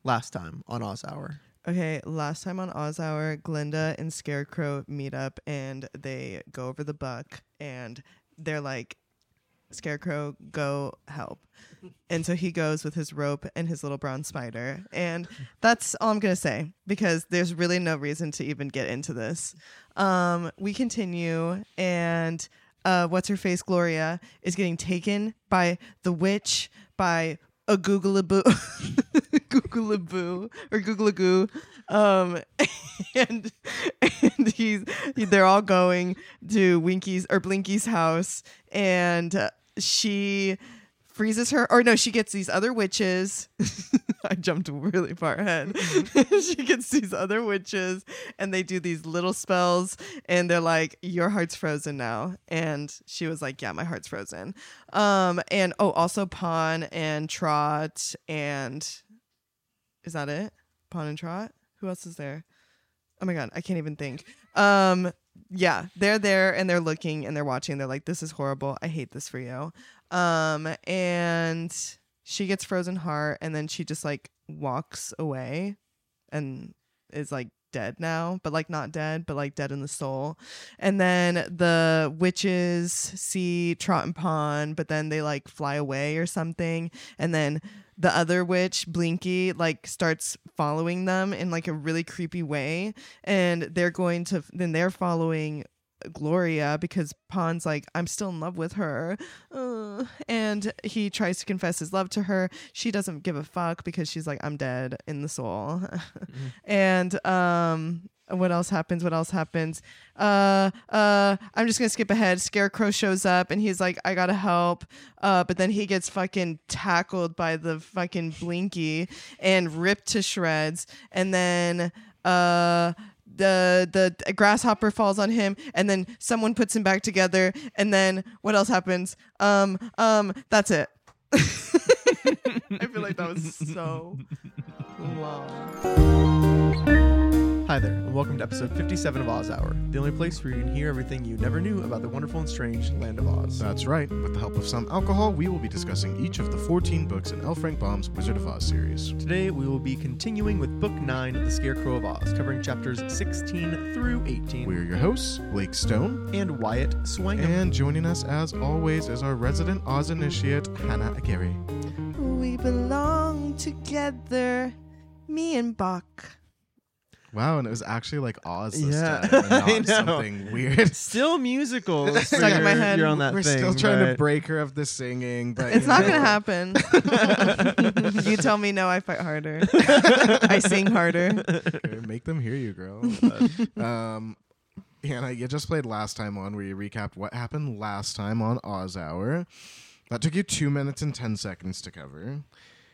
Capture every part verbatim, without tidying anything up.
last time on Oz Hour? Okay, last time on Oz Hour, Glinda and Scarecrow meet up and they go over the buck and they're like, Scarecrow, go help. And so he goes with his rope and his little brown spider. And that's all I'm going to say because there's really no reason to even get into this. Um, we continue and uh, what's her face, Gloria, is getting taken by the witch, by a Googalaboo, Googalaboo or Googalagoo, um, and and he's they're all going to Winky's or Blinky's house, and uh, she freezes her, or no, she gets these other witches. I jumped really far ahead. She gets these other witches, and they do these little spells, and they're like, "Your heart's frozen now." And she was like, "Yeah, my heart's frozen." Um, and oh, also Pawn and Trot, and is that it? Pawn and Trot. Who else is there? Oh my god, I can't even think. Um, yeah, they're there and they're looking and they're watching. They're like, "This is horrible. I hate this for you." Um, and she gets frozen heart, and then she just like walks away and is like dead now, but like not dead, but like dead in the soul. And then the witches see Trot and Pawn, but then they like fly away or something. And then the other witch, Blinky, like starts following them in like a really creepy way. And they're going to, then they're following Gloria because Pawn's like, I'm still in love with her, uh, and he tries to confess his love to her. She doesn't give a fuck because she's like, I'm dead in the soul. Mm-hmm. And um what else happens what else happens uh uh I'm just gonna skip ahead. Scarecrow shows up and he's like, I gotta help, uh but then he gets fucking tackled by the fucking Blinky and ripped to shreds. And then uh the the grasshopper falls on him, and then someone puts him back together, and then what else happens? Um um that's it. I feel like that was so long. Hi there, and welcome to episode fifty-seven of Oz Hour, the only place where you can hear everything you never knew about the wonderful and strange land of Oz. That's right. With the help of some alcohol, we will be discussing each of the fourteen books in L. Frank Baum's Wizard of Oz series. Today, we will be continuing with Book nine of The Scarecrow of Oz, covering chapters sixteen through eighteen. We're your hosts, Blake Stone and Wyatt Swangham. And joining us, as always, is our resident Oz initiate, Hannah Aguirre. We belong together, me and Buck. Wow, and it was actually like Oz this Yeah. time, and I know. not something weird. Still musicals. Stuck in my head. You're on that We're thing, still trying to but- break her of the singing, but It's you not know. gonna happen. You tell me no, I fight harder. I sing harder. Okay, make them hear you, girl. um, Hannah, you just played last time on where you recapped what happened last time on Oz Hour. That took you two minutes and ten seconds to cover.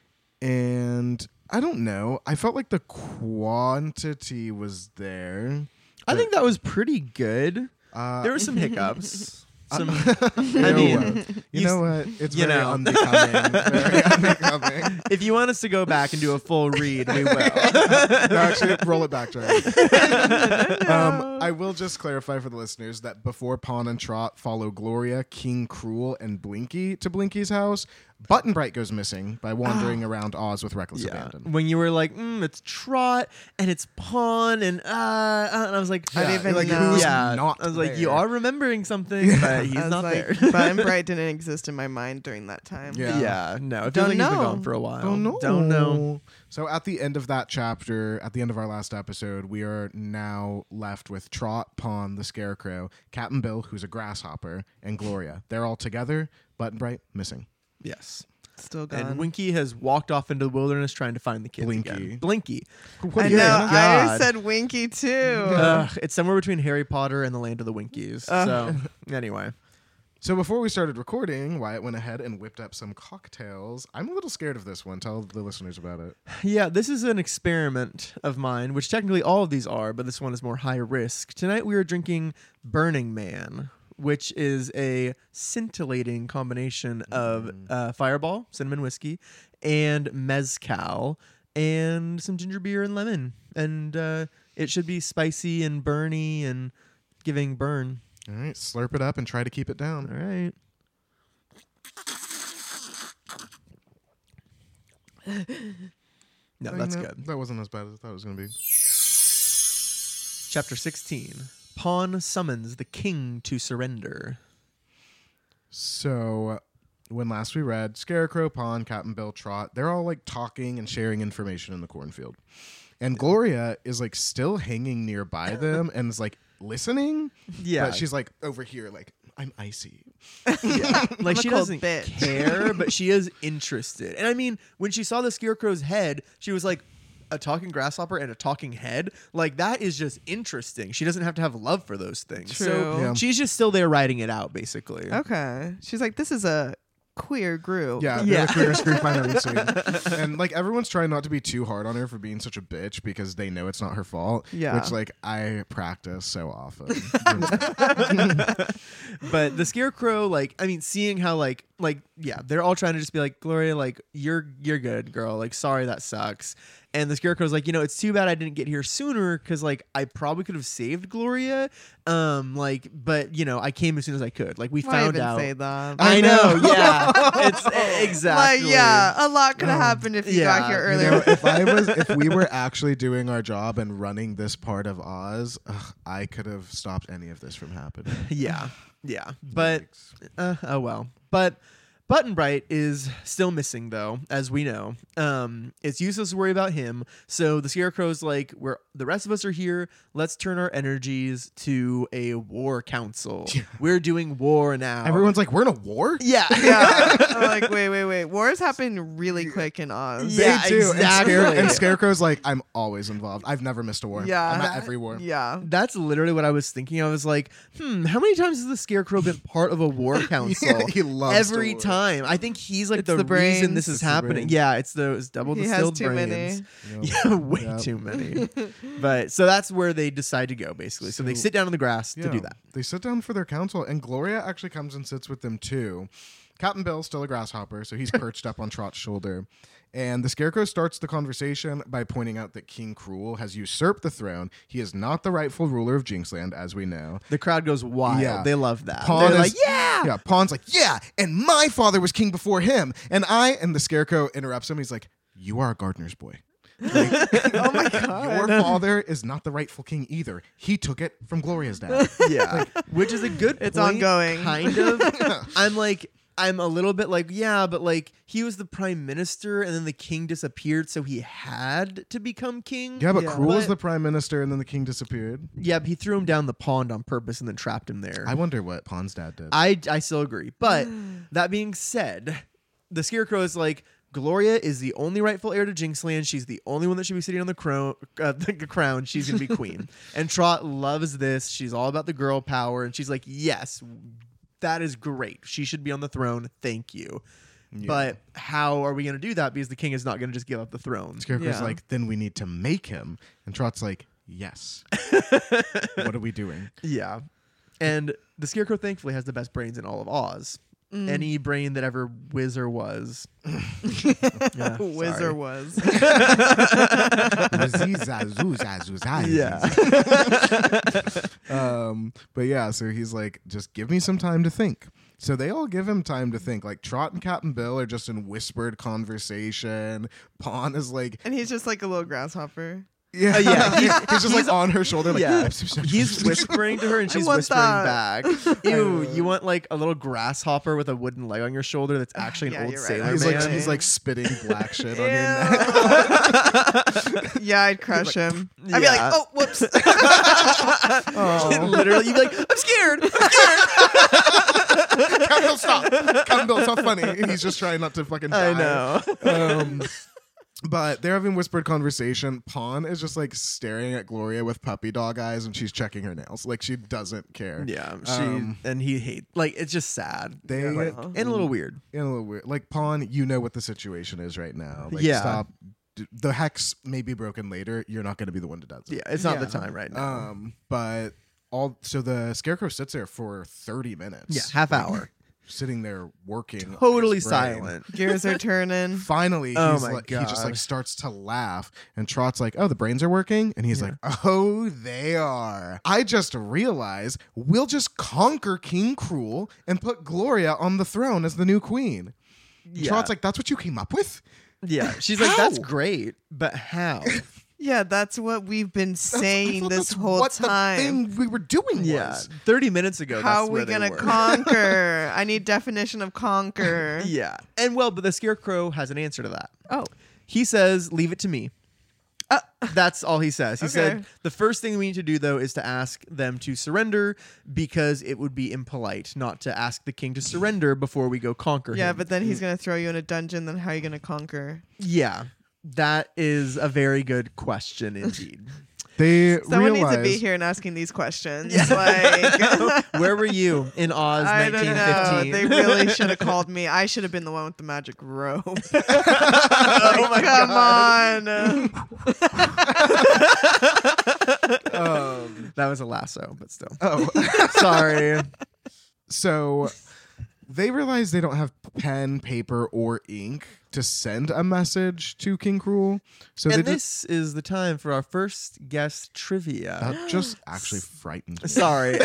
And I don't know. I felt like the quantity was there. I think that was pretty good. Uh, There were some hiccups. Some, you I know mean, what? You, you know s- what? It's you very know. unbecoming. Very unbecoming. if you want us to go back and do a full read, we will. No, actually, roll it back, Charlie. um, I will just clarify for the listeners that before Pawn and Trot follow Gloria, King Cruel, and Blinky to Blinky's house, Button Bright goes missing by wandering around Oz with reckless Yeah. abandon. When you were like, mm, it's Trot and it's Pawn and uh, uh and I was like, I didn't yeah. even like, know. who's yeah. not I was like, you there? are remembering something, but he's I was not like, there. Button Bright didn't exist in my mind during that time. Yeah. Yeah, no, it feels Don't like he's been know. gone for a while. Don't know. Don't know. So at the end of that chapter, at the end of our last episode, we are now left with Trot, Pawn, the Scarecrow, Captain Bill, who's a grasshopper, and Gloria. They're all together, Button Bright missing. Yes. Still gone. And Winky has walked off into the wilderness trying to find the kids Blinky. again. Blinky. What I do you know. think? I God. said Winky too. Ugh, it's somewhere between Harry Potter and the Land of the Winkies. Ugh. So, anyway. So before we started recording, Wyatt went ahead and whipped up some cocktails. I'm a little scared of this one. Tell the listeners about it. Yeah, this is an experiment of mine, which technically all of these are, but this one is more high risk. Tonight we are drinking Burning Man, which is a scintillating combination of uh, Fireball, cinnamon whiskey, and mezcal, and some ginger beer and lemon. And uh, it should be spicy and burny and giving burn. All right, slurp it up and try to keep it down. All right. No, Oh, that's you know, good. That wasn't as bad as I thought it was going to be. Chapter sixteen. Pawn summons the king to surrender. So, when last we read, Scarecrow, Pawn, Captain Bill, Trot, they're all like talking and sharing information in the cornfield. And Gloria is like still hanging nearby them and is like listening. Yeah. But she's like over here, like, I'm icy. Yeah. Like I'm a she cold doesn't bitch. care, but she is interested. And I mean, when she saw the Scarecrow's head, she was like, a talking grasshopper and a talking head, like that is just interesting. She doesn't have to have love for those things. So True. Yeah. she's just still there writing it out, basically. Okay. She's like, this is a queer group. Yeah, Yeah. yeah. The queerest group I've ever seen. And like everyone's trying not to be too hard on her for being such a bitch because they know it's not her fault. Yeah. Which like I practice so often. But the Scarecrow, like, I mean, seeing how like like yeah, they're all trying to just be like, Gloria, like, you're you're good, girl. Like, sorry that sucks. And the Scarecrow's like, you know, it's too bad I didn't get here sooner because, like, I probably could have saved Gloria. Um, like, but you know, I came as soon as I could. Like, we Why found even out. say that? I I know, know. yeah. It's exactly. Like, yeah, a lot could have Oh, happened if you yeah. got here You earlier. know, if I was, if we were actually doing our job and running this part of Oz, ugh, I could have stopped any of this from happening. Yeah, yeah. But Yikes. uh, oh well. But Button Bright is still missing, though, as we know. Um, it's useless to worry about him. So the Scarecrow's like, "We're the rest of us are here. Let's turn our energies to a war council. Yeah. We're doing war now." Everyone's like, we're in a war? yeah, yeah. I'm like, wait, wait, wait. Wars happen really quick in Oz. They Yeah, do. exactly. And, Scare- and Scarecrow's like, I'm always involved. I've never missed a war. Yeah. I'm at That- every war. Yeah. That's literally what I was thinking. I was like, hmm, how many times has the Scarecrow been part of a war council? He loves Every to war. time. I think he's like It's the, the reason brains. this is It's the happening. brains. Yeah, it's the it's double He has distilled too many. brains. Yep. Yeah, way Yep. too many. But so that's where they decide to go, basically. So, they So- sit down on the grass to do Yeah. that. They sit down for their council, and Gloria actually comes and sits with them too. Captain Bill's still a grasshopper, so he's perched up on Trot's shoulder. And the Scarecrow starts the conversation by pointing out that King Cruel has usurped the throne. He is not the rightful ruler of Jinxland, as we know. The crowd goes wild. Yeah. They love that. Pawn They're is- like, yeah. Yeah, Pawn's like, yeah, and my father was king before him. And I, and the Scarecrow interrupts him. He's like, you are a gardener's boy. Like, Oh my god. your father is not the rightful king either. He took it from Gloria's dad. Yeah. Which is a good It's point, ongoing. Kind of. I'm like, I'm a little bit like, yeah, but like he was the prime minister and then the king disappeared, so he had to become king. Yeah, but Yeah. Cruel is But- the prime minister, and then the king disappeared. Yeah, but he threw him down the pond on purpose and then trapped him there. I wonder what Pawn's dad did. I, I still agree. But that being said, the Scarecrow is like, Gloria is the only rightful heir to Jinxland. She's the only one that should be sitting on the crown. Uh, the crown. She's going to be queen. And Trot loves this. She's all about the girl power. And she's like, yes, that is great. She should be on the throne. Thank you. Yeah. But how are we going to do that? Because the king is not going to just give up the throne. Scarecrow's Yeah. like, then we need to make him. And Trot's like, yes. What are we doing? Yeah. And the Scarecrow thankfully has the best brains in all of Oz. Mm. Any brain that ever whiz or was. Yeah, Whizzer sorry. was. Yeah. um, but yeah, so he's like, just give me some time to think. So they all give him time to think. Like Trot and Captain Bill are just in whispered conversation. Pawn is like, And he's just like a little grasshopper. yeah, Uh, yeah, he's, he's just like on her shoulder. Like, Yeah. He's whispering to her and I she's want whispering that. back. Ew, you want like a little grasshopper with a wooden leg on your shoulder that's actually an Yeah, old you're right. sailor He's man. like, he's like spitting black shit on your Ew. neck. Yeah, I'd crush him. I'd be Yeah. like, oh, whoops. Oh. Literally, you'd be like, I'm scared. Captain Bill, stop! Captain Bill, it's not funny. And he's just trying not to fucking die. I know. Um, but they're having whispered conversation. Pawn is just like staring at Gloria with puppy dog eyes, and she's checking her nails. Like she doesn't care. Yeah, she Um, and he hate like it's just sad They like, Yeah. and a little weird. in a little weird. Like Pawn, you know what the situation is right now. Like, Yeah. stop. D- The hex may be broken later. You're not going to be the one to does it. Yeah, it's not the Yeah. time right now. Um, but all so the Scarecrow sits there for thirty minutes. yeah, half like, hour, sitting there working. totally his brain. silent. Gears are turning. Finally, Oh he's my like, he just like gosh. starts to laugh, and Trot's like, "Oh, the brains are working," and he's Yeah. like, "Oh, they are." I just realized we'll just conquer King Cruel and put Gloria on the throne as the new queen. Yeah. Trot's like, "That's what you came up with?" Yeah, she's like, that's great, but how? Yeah, that's what we've been That's- I saying thought this that's whole what time. the thing we were doing Yeah, was. thirty minutes ago. How that's are where we they gonna were. conquer? I need definition of conquer. Yeah, and well, but the Scarecrow has an answer to that. Oh, He says, "Leave it to me." Uh, That's all he says. He okay. said the first thing we need to do though is to ask them to surrender because it would be impolite not to ask the king to surrender before we go conquer yeah, him. but then he's gonna throw you in a dungeon. Then how are you gonna conquer? Yeah, that is a very good question indeed. They Someone realized needs to be here and asking these questions. Like, Where were you in Oz I don't nineteen know. fifteen? They really should have called me. I should have been the one with the magic robe. Oh my Come God. on. um, That was a lasso, but still. oh, Sorry. so they realize they don't have pen, paper, or ink to send a message to King Cruel. So And they just this is the time for our first guest trivia. that just actually frightened me. Sorry.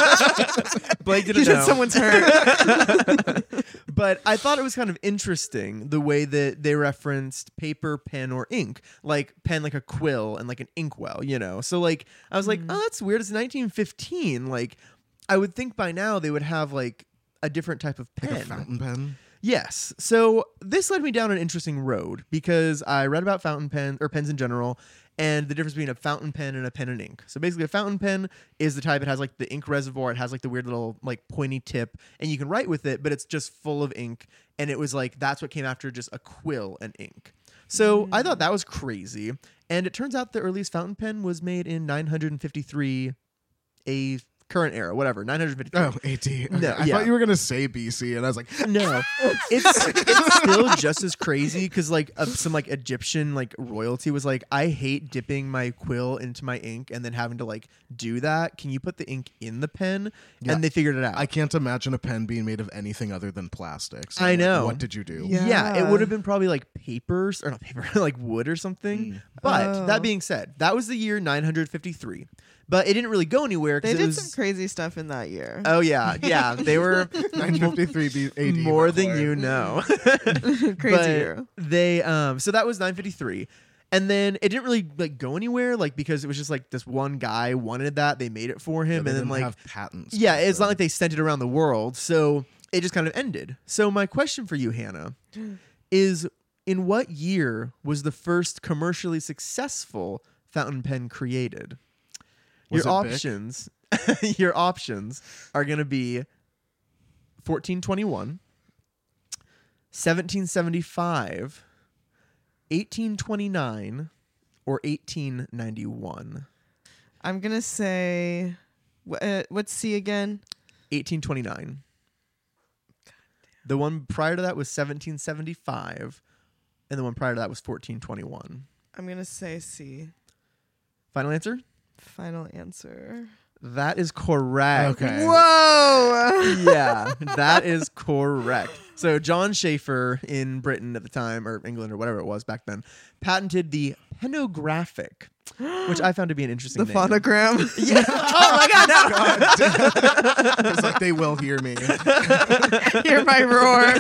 Blake You didn't said know. someone's hurt. But I thought it was kind of interesting the way that they referenced paper, pen, or ink. Like pen, like a quill, and like an inkwell, you know? So, like, I was like, Mm. oh, that's weird. It's nineteen fifteen. Like, I would think by now they would have, like, a different type of pen. Like a fountain pen. Yes. So this led me down an interesting road because I read about fountain pen or pens in general and the difference between a fountain pen and a pen and ink. So basically a fountain pen is the type it has like the ink reservoir, it has like the weird little like pointy tip and you can write with it, but it's just full of ink and it was like that's what came after just a quill and ink. So I thought that was crazy and it turns out the earliest fountain pen was made in nine hundred fifty-three A current era, whatever, nine hundred fifty-three. Oh, A D. Okay. No, I yeah. thought you were gonna say B C, and I was like, No, it's it's still just as crazy because like uh, some like Egyptian like royalty was like, I hate dipping my quill into my ink and then having to like do that. Can you put the ink in the pen? Yeah. And they figured it out. I can't imagine a pen being made of anything other than plastic. So, I like, know. what did you do? Yeah. yeah, it would have been probably like papers or not paper, like wood or something. But Oh. that being said, that was the year nine hundred fifty-three. But it didn't really go anywhere They because it did was. some crazy stuff in that year. Oh yeah, yeah, they were nine fifty-three B- A D. more but than more. you know. Crazy But year. they um so that was nine fifty-three and then it didn't really like go anywhere like because it was just like this one guy wanted that, they made it for Yeah, him they and then didn't like have patents. yeah, back it's not then. like they sent it around the world, so it just kind of ended. So my question for you, Hannah, is in what year was the first commercially successful fountain pen created? Was your it Bic? options your options are going to be fourteen twenty-one, seventeen seventy-five, eighteen twenty-nine, or eighteen ninety-one. I'm gonna say, wh- uh, what's C again? eighteen twenty-nine. The one prior to that was seventeen seventy-five, and the one prior to that was fourteen twenty-one. I'm gonna say C. Final answer? Final answer. That is correct. Okay. Whoa! Yeah, that is correct. So John Schaefer in Britain at the time, or England or whatever it was back then, patented the penographic, which I found to be an interesting The name. phonogram. Yeah. Oh my god, no. It's like they will hear me. Hear my roar.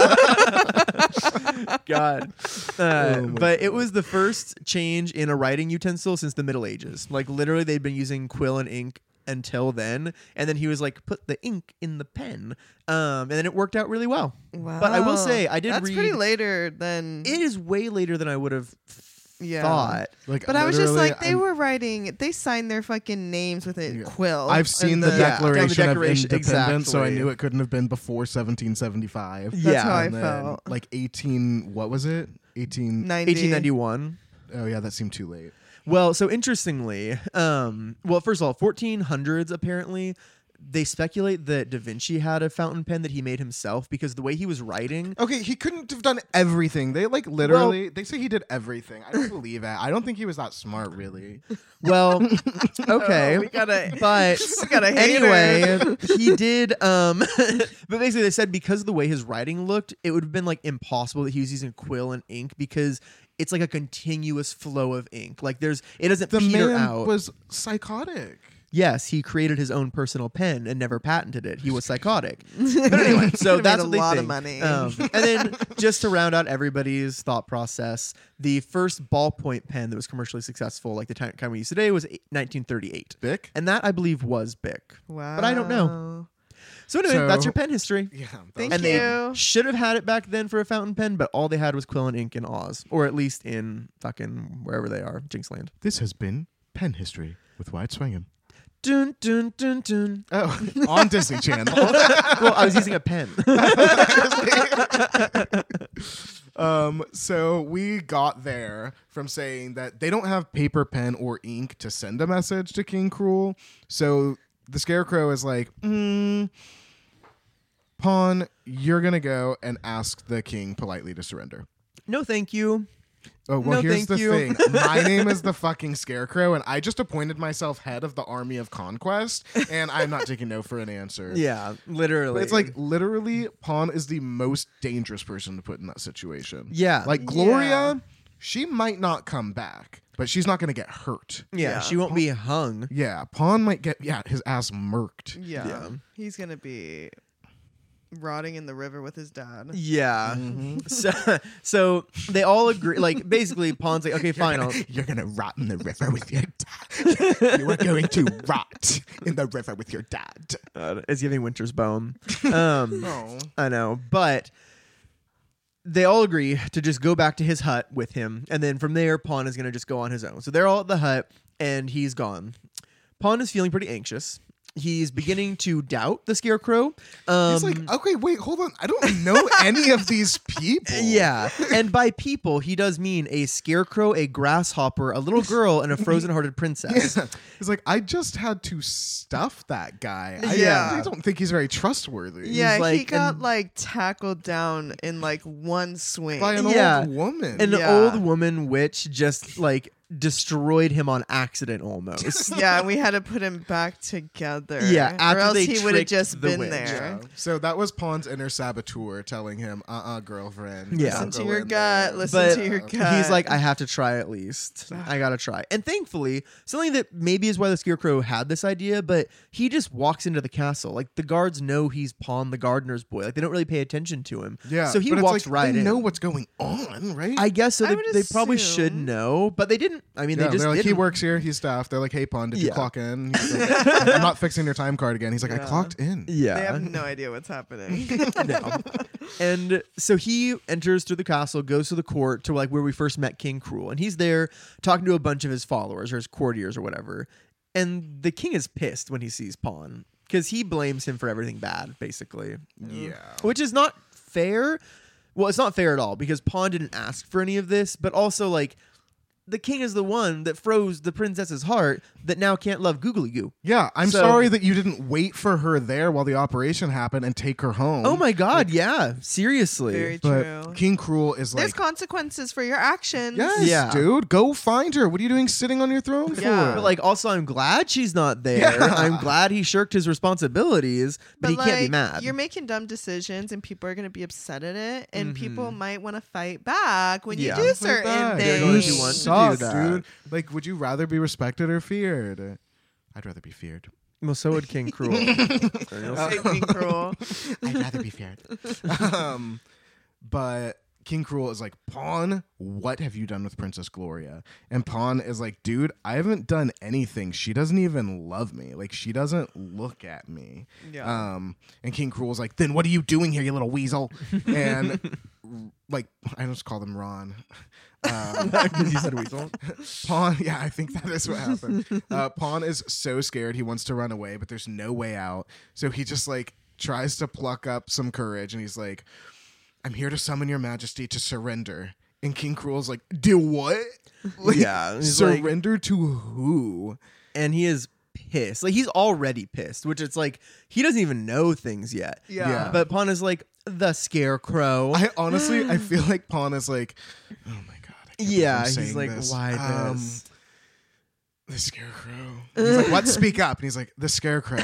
God. Uh, Oh my but it was the first change in a writing utensil since the Middle Ages. Like literally they'd been using quill and ink until then. And then he was like, put the ink in the pen. Um, and then it worked out really well. Wow. But I will say, I did That's read- pretty later than. It is way later than I would have Yeah. thought. Like, But I was just literally, like, they I'm- were writing. They signed their fucking names with a Yeah. quill. I've seen and the, Yeah, yeah, the Declaration Declaration, of Independence, so I exactly. knew it couldn't have been before seventeen seventy-five. That's Yeah. how I And then, felt. like eighteen, what was it? eighteen. ninety. eighteen ninety-one. Oh yeah, that seemed too late. Well, so interestingly, um, well, first of all, fourteen hundreds apparently, they speculate that Da Vinci had a fountain pen that he made himself because the way he was writing. Okay, he couldn't have done everything. They like literally. they say he did everything. I don't believe it. I don't think he was that smart, really. Well, okay, Oh, we gotta. but we got a hater. anyway, he did. Um, but basically, they said because of the way his writing looked, it would have been like impossible that he was using quill and ink because it's like a continuous flow of ink. Like there's, it doesn't The peter man out. was psychotic. yes, he created his own personal pen and never patented it. He was psychotic. But anyway, so Could've that's made what a they lot think. of money. Um, and then just to round out everybody's thought process, the first ballpoint pen that was commercially successful, like the time kind we use today, was nineteen thirty-eight. Bic? And that, I believe, was Bic. Wow. But I don't know. So anyway, So- that's your pen history. Yeah. that Thank was- And you. they should have had it back then for a fountain pen, but all they had was quill and ink in Oz, or at least in fucking wherever they are, Jinxland. This has been Pen History with Wyatt Swingham. Dun dun dun dun. Oh, on Disney Channel. Well, I was using a pen. um, so we got there from saying that they don't have paper, pen, or ink to send a message to King Cruel. So the Scarecrow is like, mm, Pawn, you're going to go and ask the king politely to surrender. No, thank you. Oh, well, No, here's thank the you. thing. My name is the fucking Scarecrow, and I just appointed myself head of the army of conquest, and I'm not taking no for an answer. Yeah, literally. But it's like literally, Pawn is the most dangerous person to put in that situation. Yeah. Like Gloria, Yeah. she might not come back, but she's not going to get hurt. yeah, Yeah. she won't be hung. Yeah, Pawn might get yeah his ass murked. Yeah. Yeah. He's going to be rotting in the river with his dad. Yeah. Mm-hmm. So, so they all agree. Like basically, Pawn's like, okay, fine. I'll, You're gonna rot in the river with your dad. You are going to rot in the river with your dad. uh, it's giving Winter's bone. Um, Oh. I know, but they all agree to just go back to his hut with him, and then from there, Pawn is going to just go on his own. So they're all at the hut, and he's gone. Pawn is feeling pretty anxious. He's beginning to doubt the Scarecrow. Um, He's like, okay, wait, hold on. I don't know any of these people. yeah, and by people, he does mean a scarecrow, a grasshopper, a little girl, and a frozen-hearted princess. Yeah. He's like, I just had to stuff that guy. I, Yeah. I don't think he's very trustworthy. Yeah, he like- got and- like tackled down in like one swing. By an Yeah. old woman. An Yeah. old woman witch just like destroyed him on accident almost. Yeah, and we had to put him back together. Yeah, or after else they he would have tricked just the been witch. there. Yeah. So that was Pawn's inner saboteur telling him, uh-uh, girlfriend. Yeah. don't Listen to go your in gut. there." Listen But to your gut. he's like, I have to try at least. I gotta try. And thankfully, something that maybe is why the Scarecrow had this idea, but he just walks into the castle. Like the guards know he's Pawn, the gardener's boy. Like they don't really pay attention to him. Yeah. So he but it's walks like, right they in. know what's going on, right? I guess so. I They, would they probably assume. should know, but they didn't. I mean, yeah, they just they're like, he didn't. works here, he's staff. They're like, hey, Pawn, did you Yeah. clock in? He's like, I'm not fixing your time card again. He's like, I Yeah. clocked in. Yeah. they have no idea what's happening. No. And so he enters through the castle, goes to the court to like where we first met King Cruel, and he's there talking to a bunch of his followers or his courtiers or whatever. And the king is pissed when he sees Pawn because he blames him for everything bad, basically, Yeah. which is not fair. Well, it's not fair at all because Pawn didn't ask for any of this, but also like the king is the one that froze the princess's heart that now can't love Googly Goo. Yeah, I'm So- sorry that you didn't wait for her there while the operation happened and take her home. Oh my god, yeah, seriously. Very But true. King Cruel is There's like, consequences for your actions. yes, Yeah. dude, go find her. What are you doing sitting on your throne Yeah. for? But like, also, I'm glad she's not there. Yeah. I'm glad he shirked his responsibilities, but, But he like, can't be mad. You're making dumb decisions, and people are going to be upset at it, and people Mhm. might want to fight back when Yeah. you do Fight certain back. They're things. going you to want to do suck, that. dude. Like, would you rather be respected or feared? I'd rather be feared. Well, so would King Cruel. Say being cruel. I'd rather be feared. um, but King Cruel is like, Pawn, what have you done with Princess Gloria? And Pawn is like, dude, I haven't done anything. She doesn't even love me. Like, she doesn't look at me. Yeah. Um, and King Cruel's like, then what are you doing here, you little weasel? And like, I just call them Ron. Um, Because you said weasel. Pawn, yeah, I think that is what happened. Uh, Pawn is so scared he wants to run away, but there's no way out. So he just like tries to pluck up some courage, and he's like, "I'm here to summon your majesty to surrender." And King Cruel's like, "Do what? Like, Yeah, he's like- surrender to who?" And he is pissed. Like, he's already pissed, which it's like, he doesn't even know things yet. Yeah. Yeah. But Pawn is like, the Scarecrow. I honestly, I feel like Pawn is like, "Oh my god." I can't believe Yeah, I'm he's saying like, this. why Um, this? The Scarecrow. He's like, "What? Speak up!" And he's like, "The Scarecrow."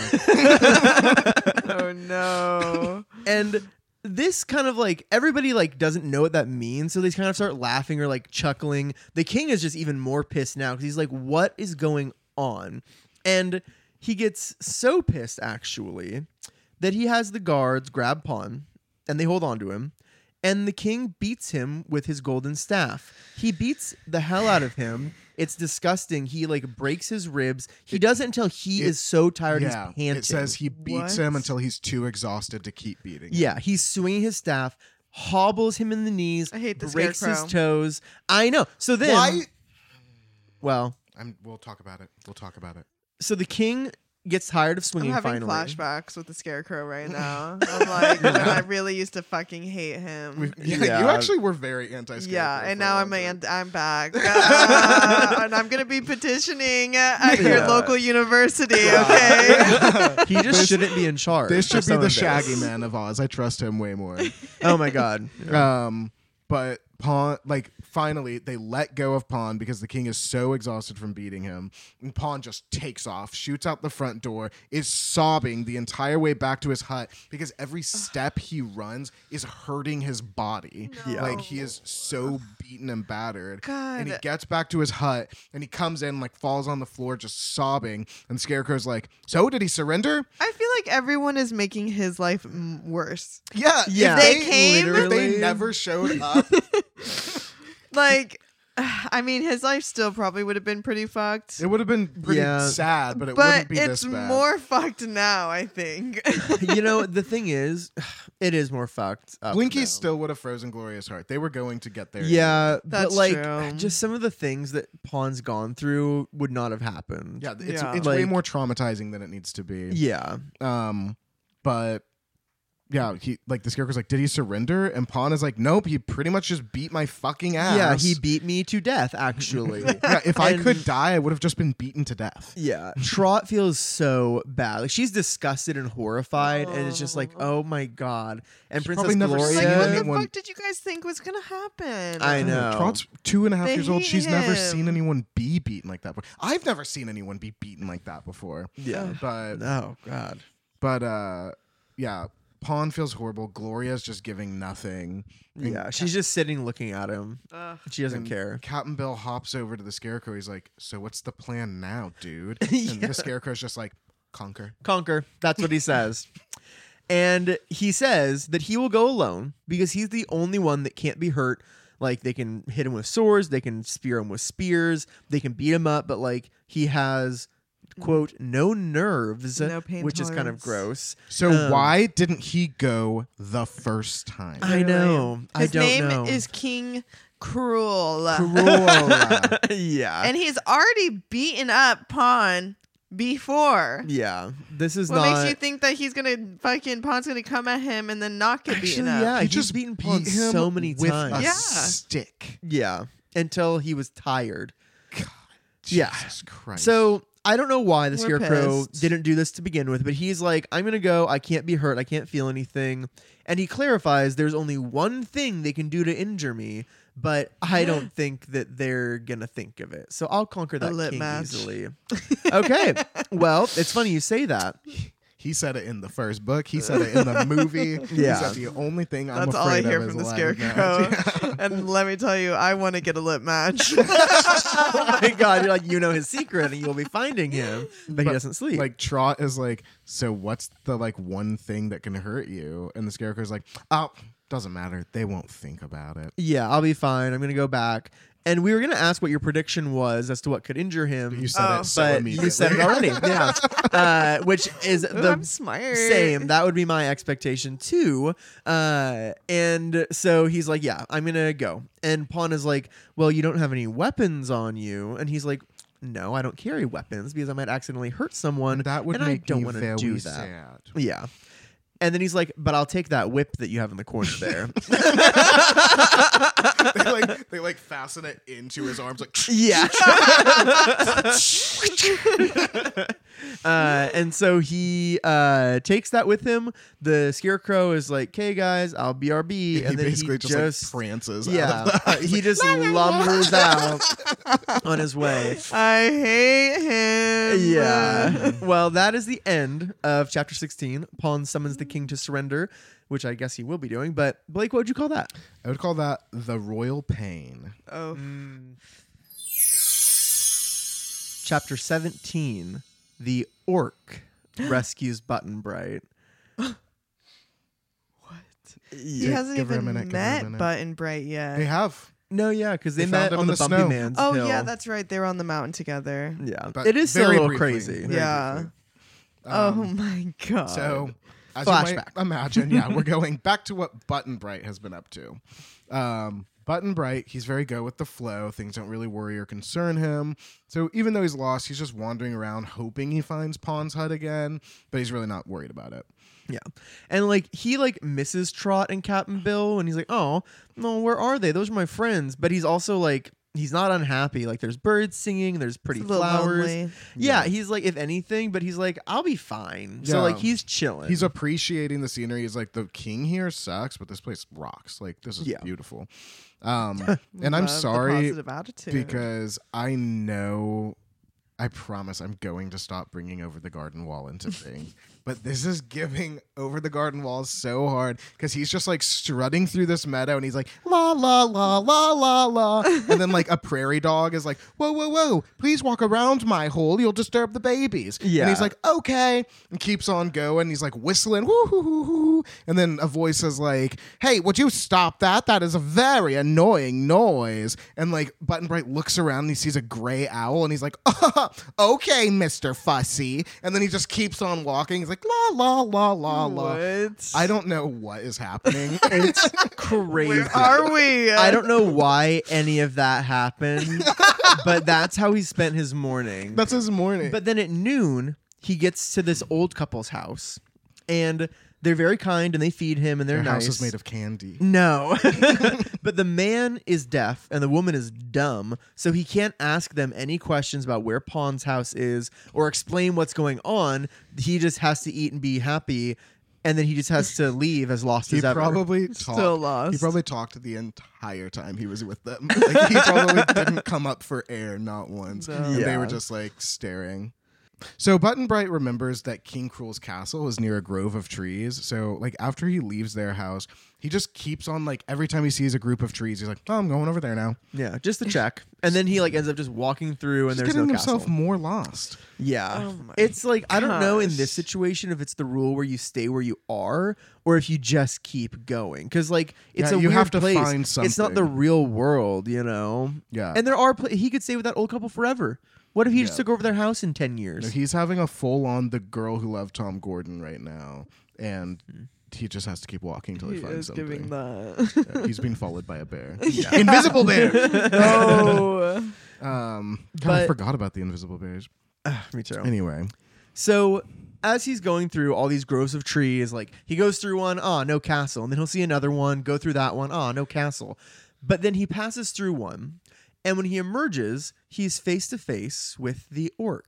Oh no. And this kind of like, everybody like doesn't know what that means, so they kind of start laughing or like chuckling. The king is just even more pissed now because he's like, what is going on? And he gets so pissed, actually, that he has the guards grab Pawn, and they hold on to him, and the king beats him with his golden staff. He beats the hell out of him. It's disgusting. He like breaks his ribs. He It- does it until he it- is so tired Yeah, he's panting. it says he beats What? him until he's too exhausted to keep beating. him. Yeah, he's swinging his staff, hobbles him in the knees, I hate the breaks Scarecrow. his toes. I know. So then, Why? well, I'm, we'll talk about it. We'll talk about it. so the king gets tired of I'm swinging. having finally, flashbacks with the Scarecrow right now. I'm like, when I really used to fucking hate him. We've, yeah, Yeah. you actually were very anti-Scarecrow. Yeah, and for a now long I'm time. an- I'm back, Uh, and I'm gonna be petitioning at your Yeah. local university. Okay. he just shouldn't be in charge. This should of be some the of Shaggy Man of Oz. I trust him way more. Oh my god. Um, but Pawn, like, finally they let go of Pawn because the king is so exhausted from beating him. And Pawn just takes off, shoots out the front door, is sobbing the entire way back to his hut because every step he runs is hurting his body. Yeah. Like he is so beaten and battered. God. And he gets back to his hut and he comes in, like, falls on the floor just sobbing. And Scarecrow's like, "So did he surrender?" I feel like everyone is making his life mm, worse. Yeah, Yeah. If They came- if literally. they never showed up. Like, I mean, his life still probably would have been pretty fucked. It would have been pretty Yeah. sad, but it but wouldn't be it's this bad. more fucked now, I think. You know, the thing is, it is more fucked up. Blinky now. still would have frozen Gloria's heart. They were going to get there. Yeah, but That's like true. just some of the things that Pawn's gone through would not have happened. Yeah, it's, Yeah. it's way Like- more traumatizing than it needs to be. Yeah. Um, but yeah, he like the Scarecrow's like, "Did he surrender?" And Pawn is like, "Nope, he pretty much just beat my fucking ass." Yeah, he beat me to death, actually. Yeah, if I could And- die, I would have just been beaten to death. Yeah, Trot feels so bad. Like she's disgusted and horrified, and it's just like, oh my god. And She's Princess probably never Gloria. seen like, what the anyone- fuck did you guys think was gonna happen? I know. Trot's two and a half They years old. hate She's never him. seen anyone be beaten like that before. I've never seen anyone be beaten like that before. Yeah. But Oh god. but uh, yeah. Pawn feels horrible. Gloria's just giving nothing. And Yeah, she's just sitting looking at him. Ugh. She doesn't And care. Captain Bill hops over to the Scarecrow. He's like, "So what's the plan now, dude?" And Yeah. the Scarecrow's just like, "Conquer." Conquer. That's what he says. And he says that he will go alone because he's the only one that can't be hurt. Like they can hit him with swords, they can spear him with spears, they can beat him up, but like he has quote no nerves, No pain which is kind of tolerance. gross. So Um, why didn't he go the first time? I know. I His don't name know. is King Cruel. Cruella. yeah. And he's already beaten up Pawn before. yeah. This is What not makes you think that he's gonna fucking Pawn's gonna come at him and then not get beaten Actually, up? yeah. he he's just beaten beat Pawn him so many with times. a Yeah. stick. Yeah. Until he was tired. God, Yeah. Jesus Christ. So I don't know why the We're Scarecrow pissed. didn't do this to begin with, but he's like, I'm going to go. I can't be hurt. I can't feel anything. And he clarifies there's only one thing they can do to injure me, but I don't think that they're going to think of it. So I'll conquer that lip king match. easily. Okay. Well, it's funny you say that. he said it in the first book. He said it in the movie. Yeah. He said the only thing I'm That's all I afraid hear of from is the a ladder Scarecrow. match. And let me tell you, I want to get a lip match. Oh my God. You're like, you know his secret and you'll be finding him, but, he But, doesn't sleep. Like Trot is like, "So what's the like one thing that can hurt you?" And the Scarecrow's like, "Oh, doesn't matter. They won't think about it." yeah, I'll be fine. I'm going to go back. And we were going to ask what your prediction was as to what could injure him. You said Oh. it so but immediately. you said it already. Yeah. Uh, which is Ooh, the I'm smart. same. That would be my expectation too. Uh, and so he's like, yeah, I'm going to go. And Pawn is like, well, you don't have any weapons on you. And he's like, no, I don't carry weapons because I might accidentally hurt someone. That would and make I don't me wanna very do that. sad. Yeah. And then he's like, but I'll take that whip that you have in the corner there. they like they like fasten it into his arms like Yeah. uh, and so he uh, takes that with him. The Scarecrow is like, "Okay, guys, I'll B R B," he and then basically he just, just, like prances out yeah, of the he just lumbers out on his way. I hate him. Yeah. Well, that is the end of chapter sixteen. Pawn summons the king to surrender, which I guess he will be doing. But Blake, what would you call that? I would call that the royal pain. Oh. Chapter seventeen, the orc rescues Button Bright. What? He Yeah. hasn't give her a even minute, give her a met minute. Button Bright yet. They have. No, yeah, because they, They met found him on in the, the Bumpy snow. Man's Oh hill. yeah, that's right. They were on the mountain together. yeah. But It is still a very little briefly, crazy. very Yeah. briefly. Oh Um, my god. So, as you might Flashback. imagine, yeah, we're going back to what Button Bright has been up to. Um, Button Bright, he's very go with the flow. Things don't really worry or concern him. So even though he's lost, he's just wandering around hoping he finds Pawn's hut again, but he's really not worried about it. Yeah. And like he like misses Trot and Captain Bill and he's like, "Oh, no, where are they? Those are my friends." But he's also like he's not unhappy. Like there's birds singing, there's pretty It's a little flowers. lonely. Yeah, Yeah. he's like if anything, but he's like I'll be fine. So Yeah. like he's chilling. He's appreciating the scenery. He's like, the king here sucks, but this place rocks. Like, this is Yeah. beautiful. Um, and I'm Love the sorry positive attitude. because I know, I promise I'm going to stop bringing Over the Garden Wall into thing. But this is giving Over the Garden Wall so hard because he's just like strutting through this meadow and he's like, la, la, la, la, la, la. And then like a prairie dog is like, whoa, whoa, whoa, please walk around my hole. You'll disturb the babies. Yeah. And he's like, okay. And keeps on going. He's like whistling, whoo, hoo, hoo, hoo. And then a voice is like, hey, would you stop that? That is a very annoying noise. And like Button Bright looks around and he sees a gray owl and he's like, oh, okay, Mister Fussy. And then he just keeps on walking. He's like, la, la, la, la, la. What? I don't know what is happening. it's crazy. Where are we? I don't know why any of that happened, but that's how he spent his morning. That's his morning. But then at noon, he gets to this old couple's house, and they're very kind, and they feed him, and they're Their nice. house is made of candy. No. But the man is deaf, and the woman is dumb, so he can't ask them any questions about where Pawn's house is or explain what's going on. He just has to eat and be happy, and then he just has to leave as lost He as ever. probably Still talked. lost. He probably talked the entire time he was with them. Like, he probably didn't come up for air, not once. No. And they Yeah. were just like staring. So Button Bright remembers that King Cruel's castle is near a grove of trees. So like after he leaves their house, he just keeps on like every time he sees a group of trees, he's like, "Oh, I'm going over there now." Yeah, just to check. And then he like ends up just walking through, and He's there's getting no himself castle. more lost. Yeah. Oh my It's like I don't know in this gosh. situation if it's the rule where you stay where you are or if you just keep going cuz like it's Yeah, a you weird have to place. find It's not the something. real world, you know. Yeah. And there are pla- he could stay with that old couple forever. What if he just Yeah. took over their house in ten years? No, he's having a full on the girl who loved Tom Gordon right now, and he just has to keep walking until he, He finds is giving something. that. Yeah, he's being followed by a bear. Yeah. Invisible bear. Oh. Um, God, But- I forgot about the invisible bears. Ah, me too. Anyway, So as he's going through all these groves of trees, like he goes through one, ah, no castle, and then he'll see another one, go through that one, ah, no castle. But then he passes through one, and when he emerges, he's face to face with the orc,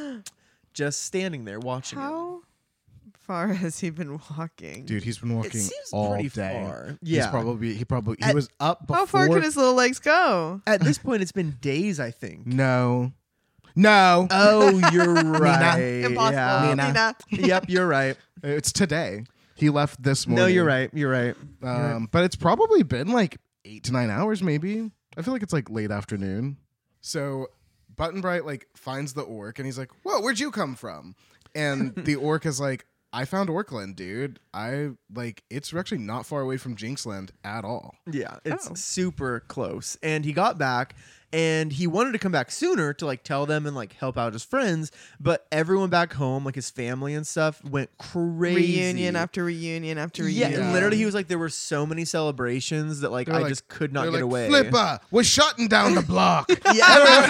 just standing there watching him. How far has he been walking? dude, he's been walking seems all pretty day. far. He's Yeah. probably he probably he At- was up before. How far can his little legs go? At this point, it's been days, I think. No, no, Oh, you're right. Impossible. Yeah. Nina. Nina. Yep, you're right. it's today. He left this morning. No, you're right. You're right. Um, but it's probably been like eight to nine hours, maybe. I feel like it's like late afternoon. So Button Bright like finds the orc and he's like, "Whoa, where'd you come from?" And the orc is like, "I found Orkland, dude. I like it's actually not far away from Jinxland at all." Yeah, it's Oh. super close. And he got back and he wanted to come back sooner to like tell them and like help out his friends, but everyone back home, like his family and stuff, went crazy. Reunion after reunion after Yeah, reunion. literally he was like there were so many celebrations that like They're I like- just could not They're get like, away. "Flipper, we're shutting down the block." Yeah.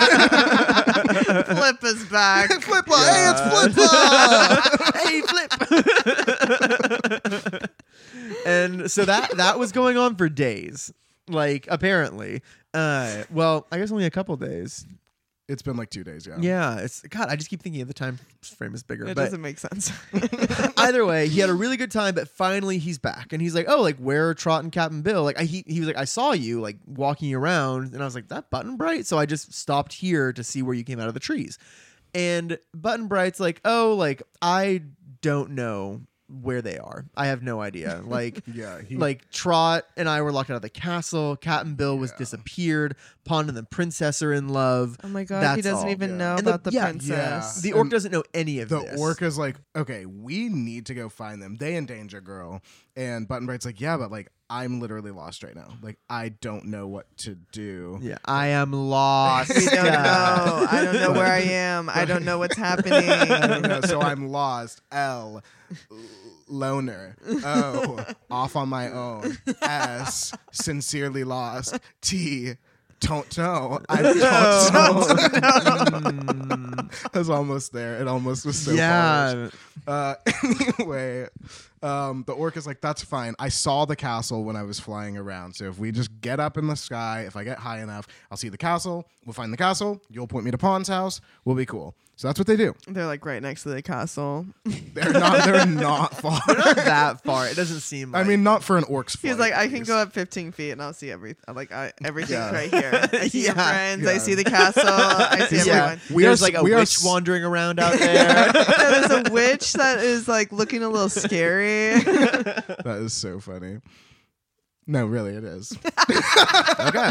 Flip is back. Flipper, God. hey, it's Flipper. Hey, flip. And so that that was going on for days. Like apparently. Uh well, I guess only a couple days. It's been like two days, yeah. Yeah, it's God, I just keep thinking of the time frame is bigger. It but doesn't make sense. either way, he had a really good time, but finally he's back. And he's like, "Oh, like where are Trot and Captain Bill?" Like I, he he was like, "I saw you like walking around." And I was like, "That Button Bright?" So I just stopped here to see where you came out of the trees. And Button Bright's like, "Oh, like I don't know where they are. I have no idea. Like, Yeah, he, like Trot and I were locked out of the castle. Cat and Bill was Yeah. disappeared. Pond and the princess are in love. Oh my god, That's he doesn't all. even Yeah. know And the- about the, yeah, princess. The orc And doesn't know any of the this. orc is like, okay, we need to go find them. They endanger girl. And Button Bright's like, yeah, but like I'm literally lost right now. Like I don't know what to do. Yeah, I am lost. We don't know. I don't know where I am. I don't know what's I don't happening. know, so I'm lost. L. L- Loner. O. Off on my own. S. Sincerely lost. T. Don't know. I don't know. Mm, I was almost there. It almost was so yeah. far. Uh, anyway, um, the orc is like, that's fine. I saw the castle when I was flying around. So if we just get up in the sky, if I get high enough, I'll see the castle. We'll find the castle. You'll point me to Pond's house. We'll be cool. So that's what they do. They're like right next to the castle. They're not. They're not far. Not that far. It doesn't seem I like. mean, not for an orc's. He's flight, like, I at can least. go up fifteen feet and I'll see every like I, everything's Yeah. right here. I see your Yeah. friends. I Yeah. see the castle. I see yeah. everyone. We are There's s- like a we are witch s- wandering around out there. There's a witch that is like looking a little scary. That is so funny. No, really, it is. Okay.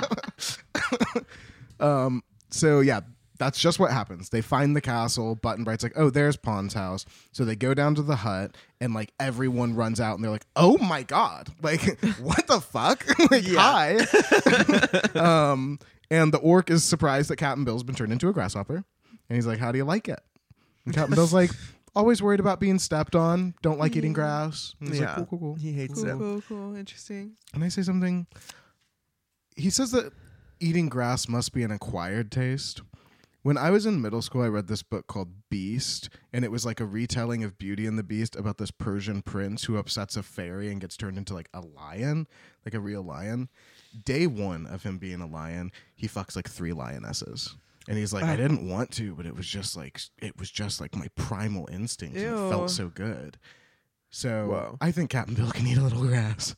Um. So yeah, that's just what happens. They find the castle. Button Bright's like, oh, there's Pond's house. So they go down to the hut, and like everyone runs out, and they're like, oh my god, like what the fuck? Like hi. um. And the orc is surprised that Captain Bill's been turned into a grasshopper, and he's like, how do you like it? And Captain Bill's like, always worried about being stepped on. Don't like eating grass. And he's Yeah. like, cool, cool, cool. He hates Cool, it. cool, cool. Interesting. Can I say something? He says that eating grass must be an acquired taste. When I was in middle school, I read this book called Beast, and it was like a retelling of Beauty and the Beast about this Persian prince who upsets a fairy and gets turned into like a lion, like a real lion. Day one of him being a lion, he fucks like three lionesses. And he's like, I didn't want to, but it was just like it was just like my primal instinct. And it Ew. felt so good. So Whoa. I think Captain Bill can eat a little grass.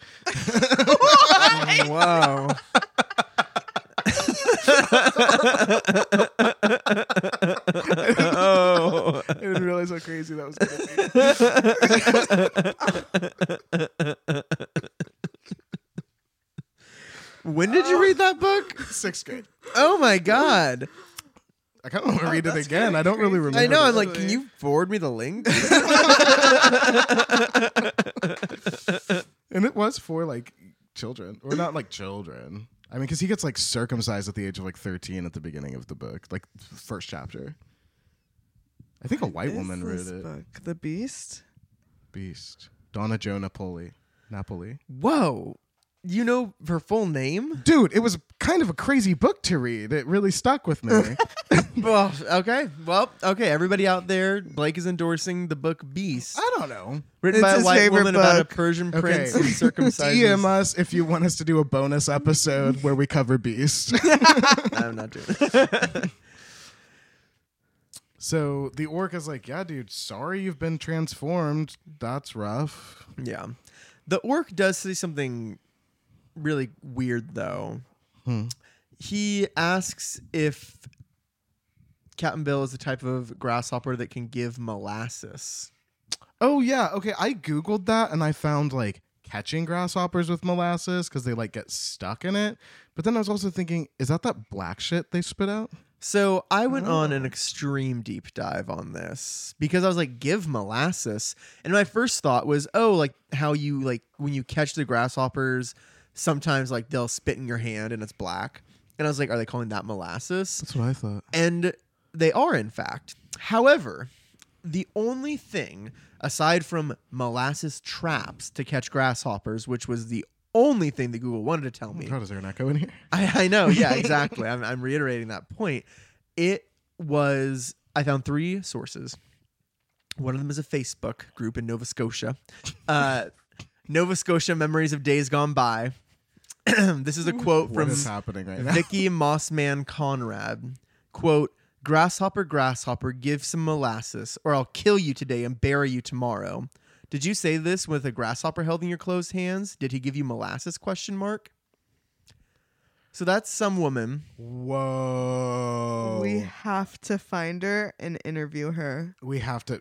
Whoa. Oh. I didn't realize how crazy that was going to When did you read that book? be. Sixth grade. Oh my god. I kind of want to Oh, read it that's again. kinda I don't really crazy. remember. I know. it. I'm like, can you forward me the link? And it was for like children, or not like children. I mean, because he gets like circumcised at the age of like thirteen at the beginning of the book, like first chapter. I think a white Is woman wrote this it. book The Beast? Beast. Donna Jo Napoli. Napoli. Whoa. You know her full name? Dude, it was kind of a crazy book to read. It really stuck with me. Well, okay. Well, okay. Everybody out there, Blake is endorsing the book Beast, I don't know. written It's by a his white favorite woman about a book. Persian Okay. prince who D circumcises. M us if you want us to do a bonus episode where we cover Beast. I'm not doing it. So the orc is like, yeah, dude, sorry you've been transformed. That's rough. Yeah. The orc does say something really weird, though. Hmm. He asks if Captain Bill is the type of grasshopper that can give molasses. Oh, yeah. Okay. I Googled that and I found like catching grasshoppers with molasses because they like get stuck in it. But then I was also thinking, is that that black shit they spit out? So I went on Oh. an extreme deep dive on this because I was like, give molasses. And my first thought was, oh, like how you like when you catch the grasshoppers, sometimes like they'll spit in your hand and it's black. And I was like, are they calling that molasses? That's what I thought. And they are, in fact. However, the only thing aside from molasses traps to catch grasshoppers, which was the only thing that Google wanted to tell me. God, is there an echo in here? I, I know, yeah, exactly. I'm, I'm reiterating that point. It was, I found three sources. One of them is a Facebook group in Nova Scotia. Uh, Nova Scotia Memories of Days Gone By. This is a quote What from is happening right now? Vicky Mossman Conrad. Quote, grasshopper, grasshopper, give some molasses, or I'll kill you today and bury you tomorrow. Did you say this with a grasshopper held in your closed hands? Did he give you molasses? Question mark. So that's some woman. Whoa. We have to find her and interview her. we have to.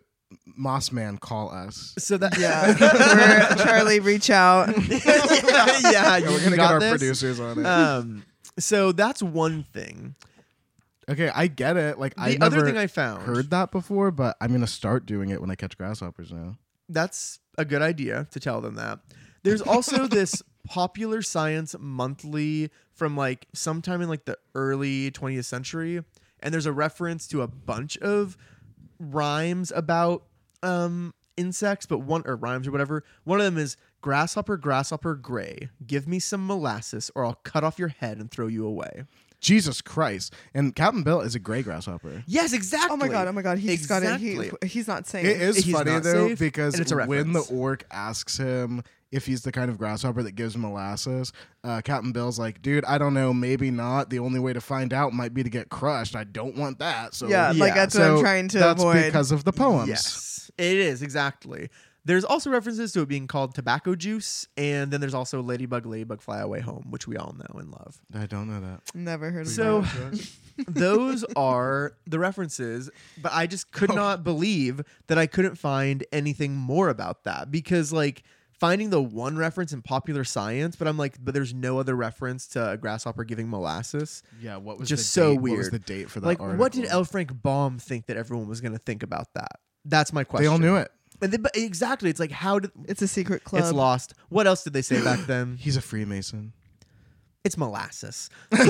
Moss Man, call us. So that Yeah. We're, Charlie, reach out. yeah, yeah, Yeah, you we're gonna got get our this? producers on it. Um, so that's one thing. Okay, I get it. Like I The never other thing I found, heard that before, but I'm gonna start doing it when I catch grasshoppers now. that's a good idea to tell them that. There's also this Popular Science Monthly from like sometime in like the early twentieth century, and there's a reference to a bunch of rhymes about um insects, but one or rhymes or whatever. One of them is grasshopper, grasshopper gray. Give me some molasses, or I'll cut off your head and throw you away. Jesus Christ! And Captain Bill is a gray grasshopper. Yes, exactly. Oh my god! Oh my god! He's got it. He, Exactly. he's not saying It is He's funny not though safe, because and it's a when the reference. orc asks him if he's the kind of grasshopper that gives molasses, uh, Captain Bill's like, "Dude, I don't know, maybe not. The only way to find out might be to get crushed. I don't want that." So Yeah, like Yeah. that's what so I'm trying to that's avoid. because of the poems. Yes, it is exactly. There's also references to it being called tobacco juice, and then there's also Ladybug, Ladybug, Fly Away Home, which we all know and love. I don't know that. Never heard of So- that. Those are the references, but I just could Oh. not believe that I couldn't find anything more about that because, like, finding the one reference in Popular Science, but I'm like, but there's no other reference to a grasshopper giving molasses. Yeah, what was Just the so date? What was weird. the date for that? Like, article? what did L. Frank Baum think that everyone was going to think about that? That's my question. They all knew it. And then, but exactly, it's like, how did It's a secret club. it's lost? What else did they say back then? He's a Freemason. It's molasses.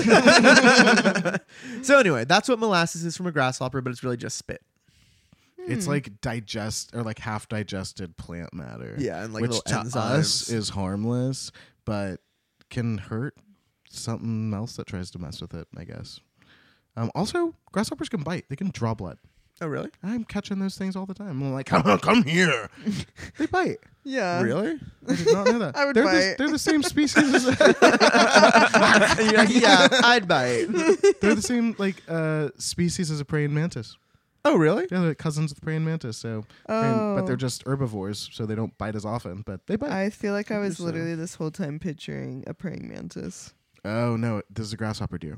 So anyway, that's what molasses is from a grasshopper, but it's really just spit. It's like digest or like half digested plant matter. Yeah, and like which little to enzymes. us is harmless, but can hurt something else that tries to mess with it, I guess. Um, also, grasshoppers can bite. They can draw blood. Oh, really? I'm catching those things all the time. I'm like, come, come here. They bite. Yeah. Really? I did not know that. I would they're bite. The, they're the same species. As, And you're like, yeah, I'd bite. they're the same like uh, species as a praying mantis. Oh, really? Yeah, they're cousins of the praying mantis. So, praying- but Oh. they're just herbivores, so they don't bite as often. But they bite. I feel like I was Interesting. literally this whole time picturing a praying mantis, oh no, this is a grasshopper deer.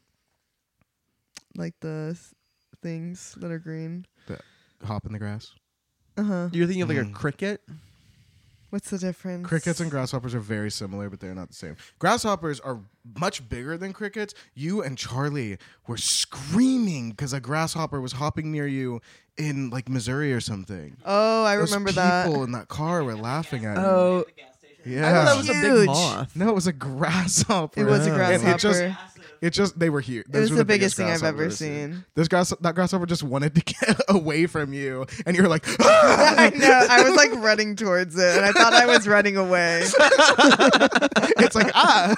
like the th- things that are green. Hop in the grass. Uh huh. You're thinking of like a Mm. cricket? What's the difference? Crickets and grasshoppers are very similar, but they're not the same. Grasshoppers are much bigger than crickets. You and Charlie were screaming because a grasshopper was hopping near you in like Missouri or something. Oh, I Those remember people that. in that car were laughing at you. Oh, Yeah. I thought that was a big Huge. moth. no, it was a grasshopper. It was a Oh. And grasshopper. it just, it just, they were huge. It Those was were the biggest thing biggest I've ever grasshoppers. seen. This grass, that grasshopper just wanted to get away from you, and you were like, I know. I was like running towards it, and I thought I was running away. it's like ah.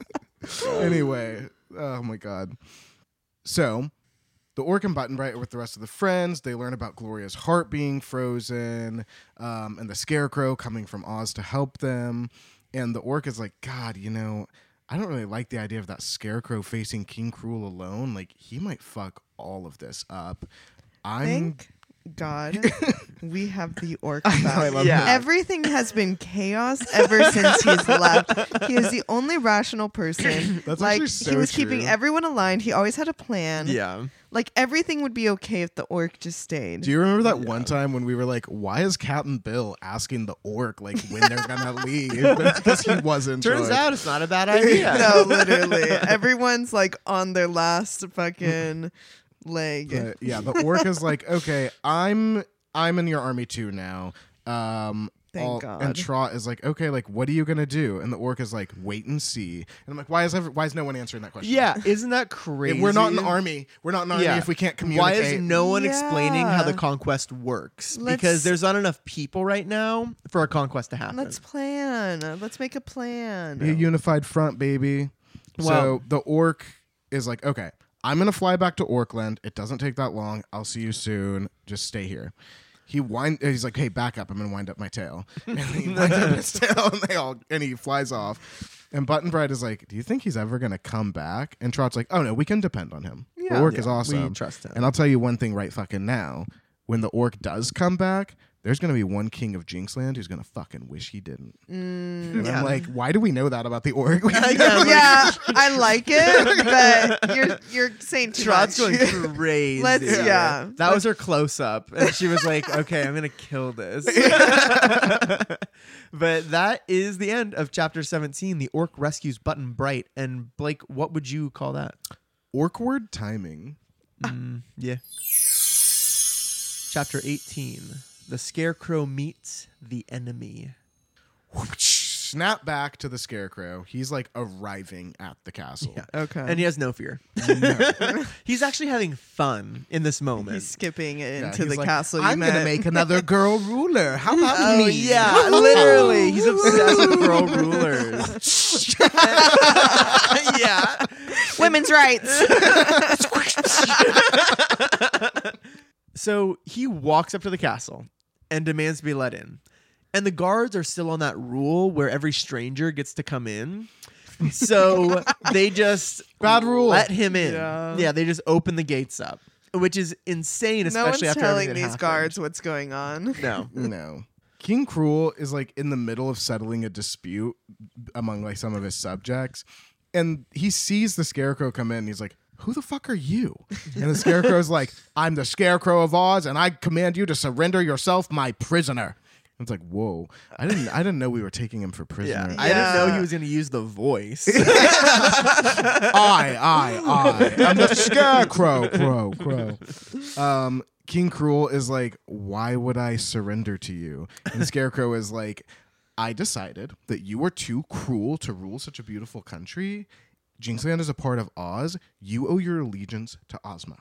Anyway, oh my god. So, the orc and Button-Bright are with the rest of the friends. They learn about Gloria's heart being frozen, um, and the Scarecrow coming from Oz to help them. And the orc is like, God, you know, I don't really like the idea of that Scarecrow facing King Cruel alone. Like, he might fuck all of this up. I'm. Thank God we have the orc I know, I back. love Yeah. that. Everything has been chaos ever since he's left. He is the only rational person. That's like actually so he was keeping true. everyone aligned. He always had a plan. Yeah. Like everything would be okay if the orc just stayed. Do you remember that one time when we were like, why is Captain Bill asking the orc like when they're gonna leave? Because he wasn't. Turns out it's not a bad idea. No, literally. Everyone's like on their last fucking leg. But, yeah, the orc is like, okay, I'm I'm in your army too now. Um Thank all- God. And Trot is like, okay, like what are you gonna do? And the orc is like, wait and see. And I'm like, why is ever, why is no one answering that question? Yeah, isn't that crazy? If we're not an army. We're not an army Yeah. if we can't Why communicate. is no one explaining how the Yeah. conquest works? Let's- Because there's not enough people right now for a conquest to happen. Let's plan. Let's make a plan. Be a unified front, baby. Well- so the orc is like, okay, I'm gonna fly back to Orkland. It doesn't take that long. I'll see you soon. Just stay here. He wind. He's like, hey, back up. I'm gonna wind up my tail. And he winds up his tail, and they all and he flies off. And Button-Bright is like, do you think he's ever gonna come back? And Trot's like, oh no, we can depend on him. Yeah. The orc Yeah, is awesome. We trust him. And I'll tell you one thing right fucking now. When the orc does come back, there's going to be one king of Jinxland who's going to fucking wish he didn't. Mm, And Yeah. I'm like, why do we know that about the org? Yeah, like- yeah, I like it, but you're you're saying too Trot's much. going crazy. Let's- yeah. That was her close up. And she was like, okay, I'm going to kill this. But that is the end of chapter seventeen. The orc rescues Button Bright. And Blake, what would you call that? Orkward timing. Mm, yeah. Chapter eighteen. The Scarecrow meets the enemy. Snap back to the Scarecrow. He's like arriving at the castle. Yeah. Okay. And he has no fear. No. He's actually having fun in this moment. He's skipping Yeah, into he's the like, castle. You I'm met. gonna make another girl ruler. How about Oh me? yeah, literally. He's obsessed with girl rulers. Yeah. women's rights. So he walks up to the castle and demands to be let in. And the guards are still on that rule where every stranger gets to come in. So they just Bad rule. let him in. Yeah. Yeah, they just open the gates up, which is insane, No especially one's after telling everything that these happened. guards what's going on. No. No. King Cruel is like in the middle of settling a dispute among like some of his subjects, and he sees the Scarecrow come in. And he's like, "Who the fuck are you?" And the Scarecrow's like, "I'm the Scarecrow of Oz, and I command you to surrender yourself, my prisoner." And it's like, whoa! I didn't, I didn't know we were taking him for Yeah. prisoner. I didn't know Yeah. he was going to use the voice. I, I, I. I'm the Scarecrow, crow, crow. Um, King Cruel is like, why would I surrender to you? And the Scarecrow is like, I decided that you are too cruel to rule such a beautiful country. Jinxland is a part of Oz. You owe your allegiance to Ozma.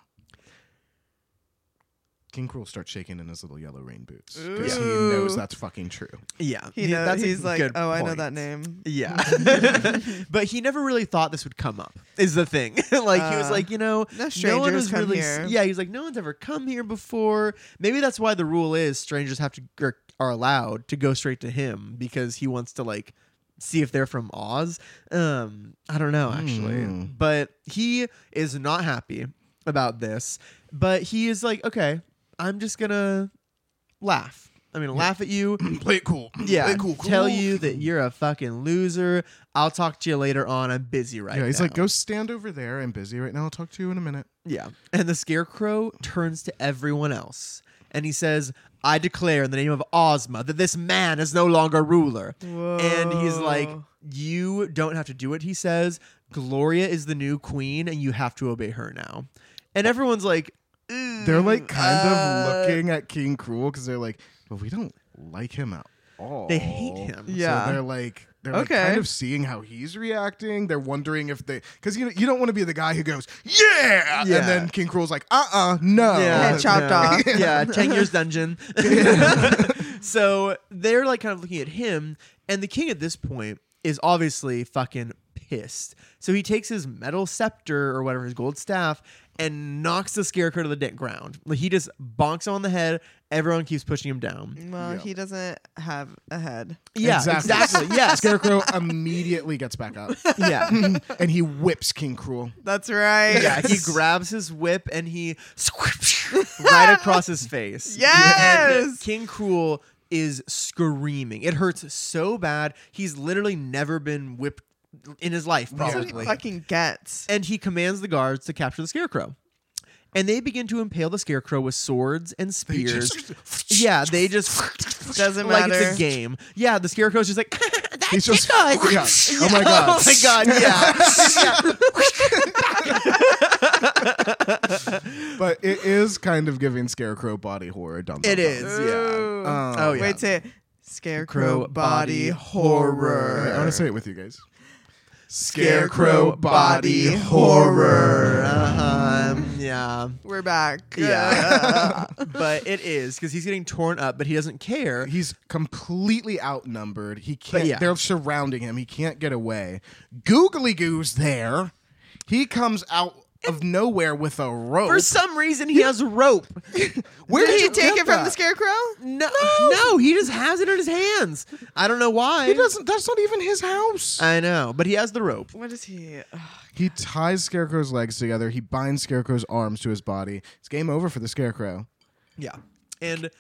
King Cruel starts shaking in his little yellow rain boots because he Ooh. knows that's fucking true. Yeah. He knows, that's a he's like, good oh, I know point. that name. Yeah. But he never really thought this would come up, is the thing. Like, he was Uh, like, you know, no no one strangers has come really. here. Yeah, he's like, no one's ever come here before. Maybe that's why the rule is strangers have to or are allowed to go straight to him because he wants to, like, see if they're from Oz. Um, I don't know, actually. Mm. But he is not happy about this. But he is like, okay, I'm just going to laugh. I'm going to laugh at you. Play it cool. Yeah, Play it cool, cool. tell you that you're a fucking loser. I'll talk to you later on. I'm busy right now. Yeah, he's like, go stand over there. I'm busy right now. I'll talk to you in a minute. Yeah. And the Scarecrow turns to everyone else and he says, I declare in the name of Ozma that this man is no longer ruler. And he's like, Whoa. you don't have to do it, he says. Gloria is the new queen and you have to obey her now. And everyone's like, They're like kind uh, of looking at King Cruel because they're like, but we don't like him at all. They hate him. Yeah. So they're like, they're like Okay. kind of seeing how he's reacting. They're wondering if they, because you know, you don't want to be the guy who goes, yeah, Yeah. and then King Cruel's like, uh, uh no. Yeah, Head chopped no. off. Yeah, ten years dungeon. So they're like kind of looking at him, and the king at this point is obviously fucking pissed. So he takes his metal scepter or whatever, his gold staff, and knocks the Scarecrow to the dick ground. Like he just bonks him on the head. Everyone keeps pushing him down. Well, Yeah. he doesn't have a head. Yeah, Exactly. exactly. Yes. Scarecrow immediately gets back up Yeah. and he whips King Cruel. That's right. Yeah, he grabs his whip and he right across his face. Yes! And King Cruel is screaming. It hurts so bad. He's literally never been whipped in his life, That's what he probably. fucking gets. And he commands the guards to capture the Scarecrow. And they begin to impale the Scarecrow with swords and spears. Yeah, they just Doesn't like matter. it's a game. Yeah, the Scarecrow's just like that He's just, tickles. yeah. Oh my god. Oh my god, yeah. But it is kind of giving Scarecrow body horror. Dum, dum, It dum. is, yeah. Ooh. Um, Oh, yeah. Wait, say it. Scarecrow Crow body body horror. I want to say it with you guys. Scarecrow body horror. Uh-huh. Yeah. We're back. Yeah. But it is because he's getting torn up, but he doesn't care. He's completely outnumbered. He can't. yeah. They're surrounding him. He can't get away. Googly Goo's there. He comes out of nowhere with a rope. For some reason, he has rope. Where Did did you you take get it from that? the Scarecrow? No, no, he just has it in his hands. I don't know why. He doesn't. That's not even his house. I know, but he has the rope. What is he? Ugh. He ties Scarecrow's legs together. He binds Scarecrow's arms to his body. It's game over for the Scarecrow. Yeah. And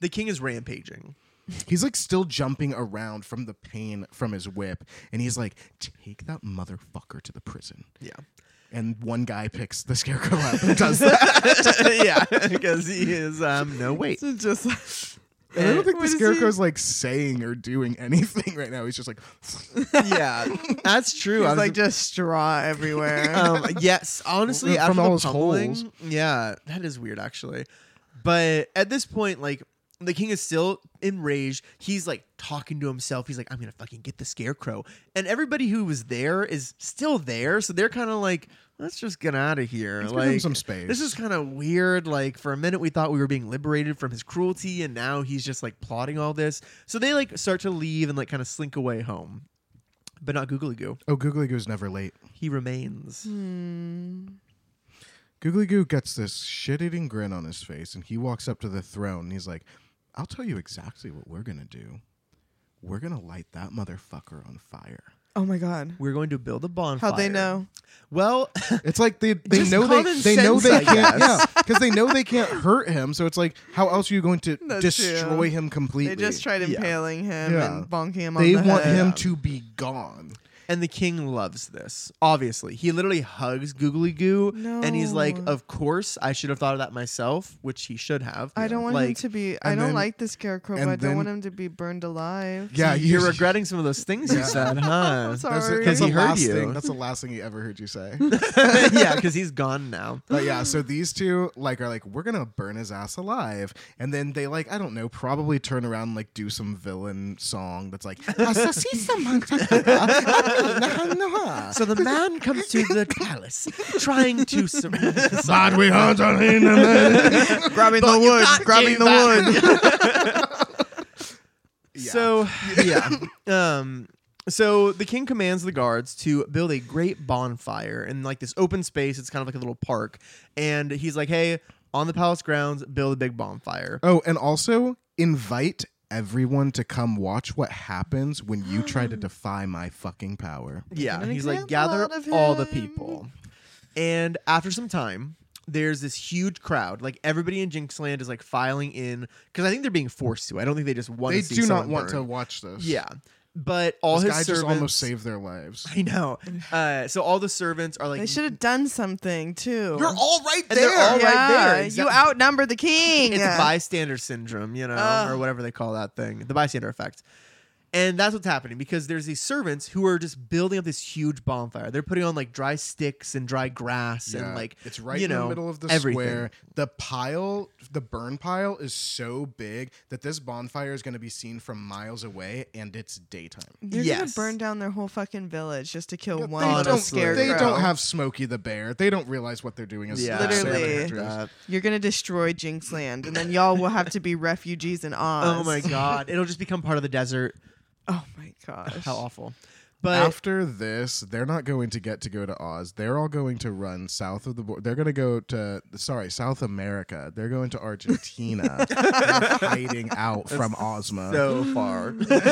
the king is rampaging. He's like still jumping around from the pain from his whip, and he's like, "Take that motherfucker to the prison." Yeah. And one guy picks the scarecrow up and does that. Yeah, because he is um no wait. So just And I don't think What the is scarecrow's like saying or doing anything right now. He's just like, Yeah, that's true. he's I was like just straw everywhere. um yes, honestly, From after all the his pummeling, holes. yeah, that is weird actually. But at this point, like the king is still enraged. He's like talking to himself. He's like, I'm gonna fucking get the scarecrow. And everybody who was there is still there, so they're kind of like, let's just get out of here. Let's give him Like some space. this is kind of weird. Like for a minute we thought we were being liberated from his cruelty, and now he's just like plotting all this. So they like start to leave and like kind of slink away home. But not Googly Goo. Oh, Googly Goo's never late. He remains. Hmm. Googly Goo gets this shit-eating grin on his face, and he walks up to the throne, and he's like, I'll tell you exactly what we're going to do. We're going to light that motherfucker on fire. Oh my god. We're going to build a bonfire. How'd they know? Well, It's like they, they Just know they, common they know sense, they I can't, guess. yeah, because they know they can't hurt him. So it's like, how else are you going to That's destroy true. him completely? They just tried Yeah. impaling him Yeah. and bonking him They on the want head. him Yeah. to be gone. and the king loves this. Obviously, he literally hugs Googly Goo, and he's like, No. "Of course, I should have thought of that myself," which he should have. I don't want him like, to be. I and don't then- like the scarecrow, but and I don't then- want him to be burned alive. Yeah, you're you- regretting some of those things you Yeah. said, huh? I'm That's, sorry. Because that's he the heard last you. Thing, that's the last thing he ever heard you say. Yeah, because he's gone now. But yeah, so these two like are like, we're gonna burn his ass alive, and then they like, I don't know, probably turn around and like do some villain song that's like, So the man comes to the palace, trying to. Sur- But we hunt on him. grabbing But the you wood, can't grabbing do the wood. So yeah, um, so the king commands the guards to build a great bonfire in like this open space. It's kind of like a little park, and he's like, "Hey, on the palace grounds, build a big bonfire." Oh, and also invite everyone to come watch what happens when you try to defy my fucking power. Yeah, an he's like, example gather out of all the him." people, and after some time. There's this huge crowd. Like everybody in Jinxland is like filing in because I think they're being forced to. I don't think they just want They to see do not someone want to burn. watch this. Yeah, but all This his guy servants just almost saved their lives. I know. Uh, so all the servants are like They should have done something too. You're all right And there. they're all right yeah, there. You Exact- outnumber the king. It's bystander syndrome, you know, Ugh. or whatever they call that thing, the bystander effect. And that's what's happening because there's these servants who are just building up this huge bonfire. They're putting on like dry sticks and dry grass and Yeah, like it's right you in know, the middle of the everything. square. The pile, the burn pile, is so big that this bonfire is going to be seen from miles away, and it's daytime. They're Yes. gonna burn down their whole fucking village just to kill Yeah, one they little don't. Honestly. scarecrow. They don't have Smokey the Bear. They don't realize what they're doing. As Yeah, Literally. Sarah Uh, You're gonna destroy Jinxland, and then y'all will have to be refugees in Oz. oh my god, it'll just become part of the desert. Oh my gosh. How awful. But After this, they're not going to get to go to Oz. They're all going to run south of the border. They're going to go to, sorry, South America. They're going to Argentina. They're hiding out from Ozma. so far.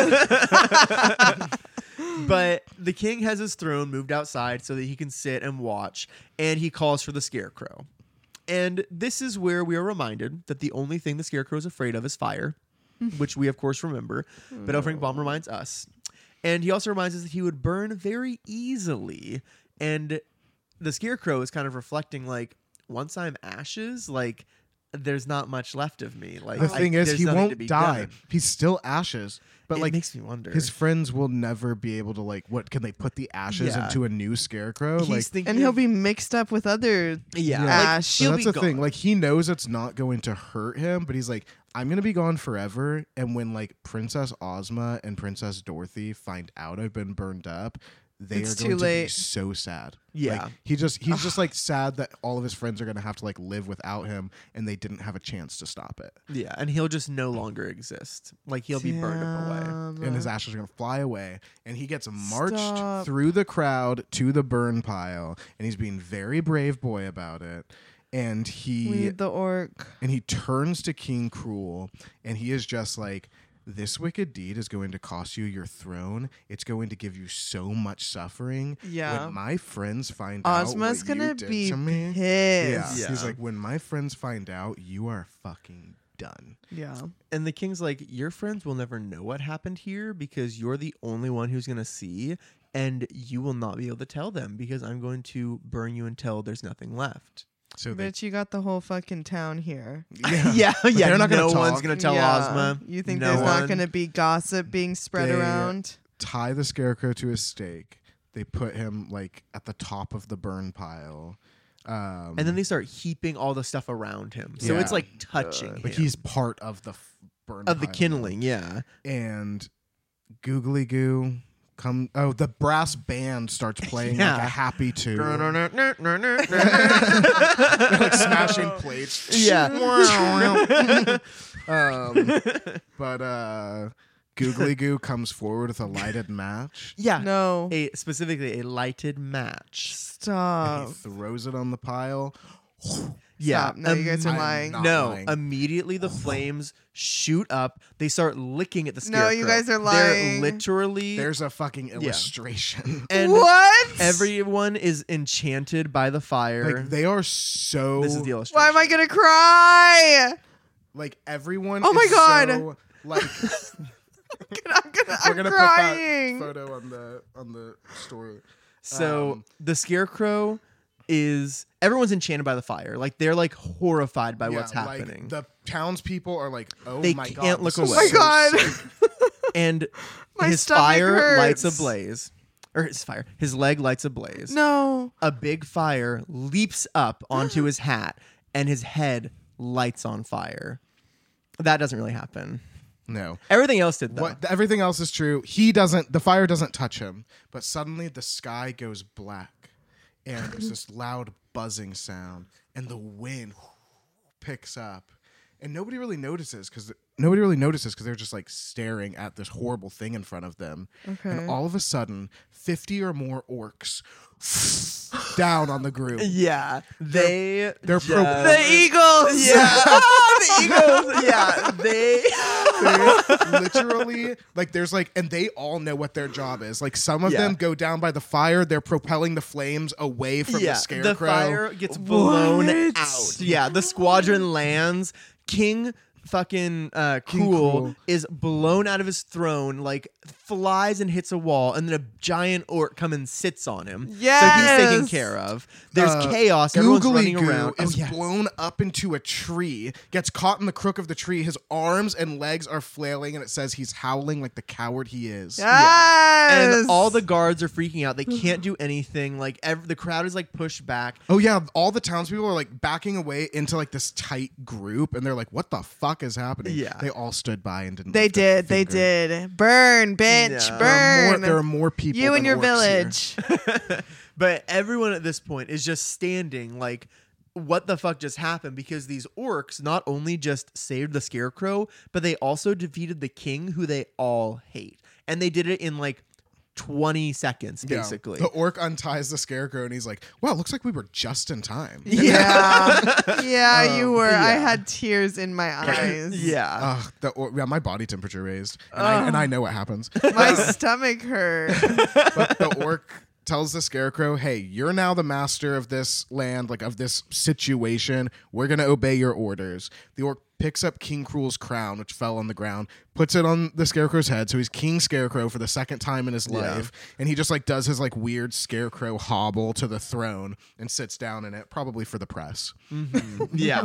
But the king has his throne moved outside so that he can sit and watch, and he calls for the scarecrow. And this is where we are reminded that the only thing the scarecrow is afraid of is fire, which we of course remember. But L. Frank Baum reminds us. And he also reminds us that he would burn very easily. And the scarecrow is kind of reflecting like, once I'm ashes, like there's not much left of me. Like the I- thing is, there's he nothing to won't be die. done. He's still ashes. But It like, makes me wonder. his friends will never be able to like. What can they put the ashes Yeah. into a new scarecrow? He's like, thinking And he'll of- be mixed up with other. yeah, Yeah. like, Ash. so she'll that's be the thing. gone. Like, he knows it's not going to hurt him, but he's like, I'm gonna be gone forever. And when like Princess Ozma and Princess Dorothy find out I've been burned up, they It's are too going to be late. so sad. Yeah. Like, he just he's just like sad that all of his friends are gonna have to like live without him, and they didn't have a chance to stop it. Yeah, and he'll just no longer exist. Like he'll be burned up away. Damn. And his ashes are gonna fly away, and he gets marched Stop. through the crowd to the burn pile, and he's being very brave boy about it. And We he need the orc. and he turns to King Cruel, and he is just like, this wicked deed is going to cost you your throne. It's going to give you so much suffering. Yeah. When my friends find Ozma's out what gonna you did be to me, pissed. yeah. Yeah. He's like, when my friends find out, you are fucking done. Yeah. And the king's like, your friends will never know what happened here because you're the only one who's going to see, and you will not be able to tell them because I'm going to burn you until there's nothing left. So they, Bitch, you got the whole fucking town here. yeah, yeah, But yeah. they're not gonna no talk. one's going to tell Yeah. Ozma. You think No there's not one. going to be gossip being spread They- around? tie the scarecrow to a stake. They put him like at the top of the burn pile. Um, And then they start heaping all the stuff around him. So Yeah. it's like touching him. like he's part of the f- burn of the pile. kindling, yeah. And Googly Goo come. Oh, the brass band starts playing like Yeah. a happy tune. yeah. like smashing plates. um, but uh, Googly Goo comes forward with a lighted match. Yeah. No. A specifically a lighted match. And Stop. he throws it on the pile. Yeah. Stop. No, you guys are I'm lying. not No, lying. immediately the flames shoot up. They start licking at the scarecrow. No, you guys are They're lying. literally There's a fucking illustration. and What? everyone is enchanted by the fire. Like they are so. this is the illustration. Why am I going to cry? like everyone. Oh my is God. So, like I'm, gonna, we're I'm gonna crying. put that photo on the on the story. So Um, the scarecrow is everyone's enchanted by the fire. Like they're like horrified by what's Yeah, like, happening. the townspeople are like, oh They my can't god, look this is away. Oh my God. so sick. and My his stomach fire lights hurts. ablaze. Or his fire. His leg lights ablaze. No. A big fire leaps up onto his hat and his head lights on fire. That doesn't really happen. No. Everything else did though. What everything else is true. He doesn't. The fire doesn't touch him. But suddenly the sky goes black, and there's this loud buzzing sound, and the wind picks up, and nobody really notices because nobody really notices because they're just like staring at this horrible thing in front of them. Okay. And all of a sudden, fifty or more orcs down on the group. Yeah, they They're just- pro- The Eagles. Yeah, the Eagles. Yeah, they. They literally like there's like and they all know what their job is. Like some of Yeah. them go down by the fire, they're propelling the flames away from yeah, the scarecrow. fire gets blown What? out. Yeah, the squadron lands. King fucking uh, King Cruel Cruel. is blown out of his throne, like flies and hits a wall, and then a giant orc comes and sits on him. So he's taken Yes. care of. There's Uh, chaos. Everyone's Googly running Goo around. is oh, yeah. blown up into a tree, gets caught in the crook of the tree. His arms and legs are flailing, and it says he's howling like the coward he is. Yes. And all the guards are freaking out. They can't do anything. Like ev- the crowd is like pushed back. Oh yeah, all the townspeople are like backing away into like this tight group, and they're like, "What the fuck is happening?" Yeah. they all stood by and didn't. They lift a did. They finger. did. Burn, bitch. Yeah. There are more, Burn. there are more people. you than and your orcs here. village. But everyone at this point is just standing like, what the fuck just happened? Because these orcs not only just saved the scarecrow, but they also defeated the king, who they all hate. And they did it in like twenty seconds, Yeah. basically. The orc unties the scarecrow and he's like, "Wow, looks like we were just in time." Yeah. yeah, you Um, were. I yeah. had tears in my eyes. Yeah. Ugh, the or- yeah, my body temperature raised, and, I, and I know what happens. My stomach hurt. But the orc tells the scarecrow, "Hey, you're now the master of this land, like of this situation. We're gonna obey your orders." The orc picks up King Cruel's crown, which fell on the ground, puts it on the scarecrow's head, so he's King Scarecrow for the second time in his Yeah. life, and he just like does his like weird scarecrow hobble to the throne and sits down in it, probably for the press. Yeah.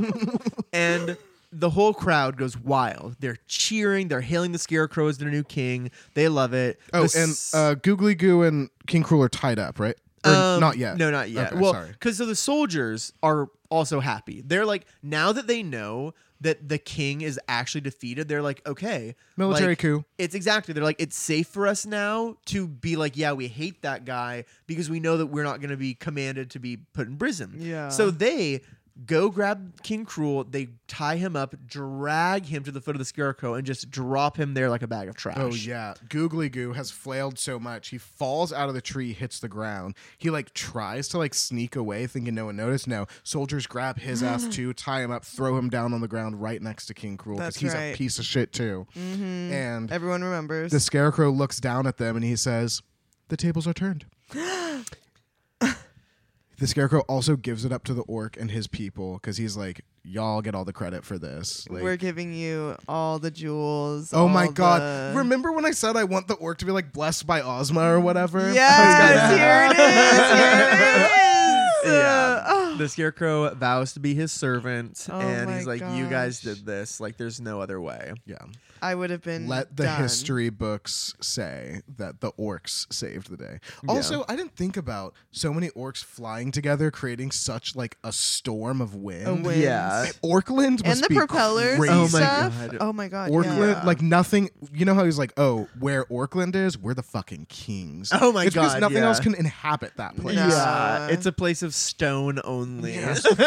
And the whole crowd goes wild. They're cheering. They're hailing the scarecrow as their new king. They love it. Oh, The and s- uh, Googly Goo and King Cruel are tied up, right? Or Um, not yet. No, not yet. Okay, well, sorry. because so the soldiers are also happy. They're like, now that they know that the king is actually defeated, they're like, okay, Military like, coup. It's exactly. They're like, it's safe for us now to be like, yeah, we hate that guy because we know that we're not going to be commanded to be put in prison. Yeah. So they go grab King Cruel. They tie him up, drag him to the foot of the scarecrow, and just drop him there like a bag of trash. Oh yeah, Googly Goo has flailed so much he falls out of the tree, hits the ground. He like tries to like sneak away, thinking no one noticed. No, soldiers grab his ass too, tie him up, throw him down on the ground right next to King Cruel because That's he's right. a piece of shit too. Mm-hmm. And Everyone remembers. the scarecrow looks down at them and he says, "The tables are turned." the Scarecrow also gives it up to the orc and his people because he's like, y'all get all the credit for this. Like, We're giving you all the jewels. oh my all god! the- Remember when I said I want the orc to be like blessed by Ozma or whatever? Yes, here it is. Here it is. Yeah. Oh. The Scarecrow vows to be his servant, Oh and my he's like, "You guys gosh. did this. Like, there's no other way." Yeah. I would have been. Let the done. history books say that the orcs saved the day. Yeah. Also, I didn't think about so many orcs flying together, creating such like a storm of wind. A wind. Yeah. Orkland And must the be propellers. crazy. and Oh my stuff. God. Oh my god. Orkland, yeah. like nothing. You know how he's like, oh, where Orkland is, we're the fucking kings. Oh my it's because God, nothing yeah. else can inhabit that place. No. Yeah, it's a place of stone only.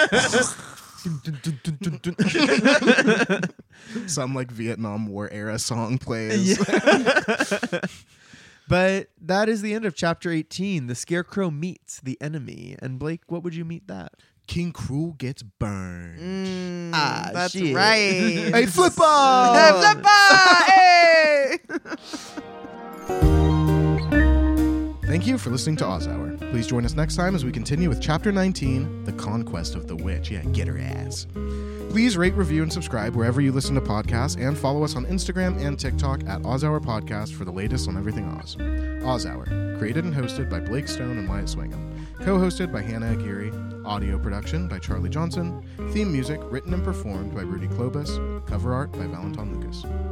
Some like Vietnam War era song plays. But that is the end of chapter eighteen. The Scarecrow meets the enemy. And Blake, what would you meet that? King Cruel gets burned. Mm, Ah, that's shit. right. Hey, Flipper! Hey, Flipper! Hey! Thank you for listening to Oz Hour. Please join us next time as we continue with Chapter nineteen, The Conquest of the Witch. Yeah, get her ass. Please rate, review, and subscribe wherever you listen to podcasts, and follow us on Instagram and TikTok at Oz Hour Podcast for the latest on everything Oz. Oz Hour, created and hosted by Blake Stone and Wyatt Swingham. Co-hosted by Hannah Aguirre. Audio production by Charlie Johnson. Theme music written and performed by Rudy Klobus. Cover art by Valentin Lucas.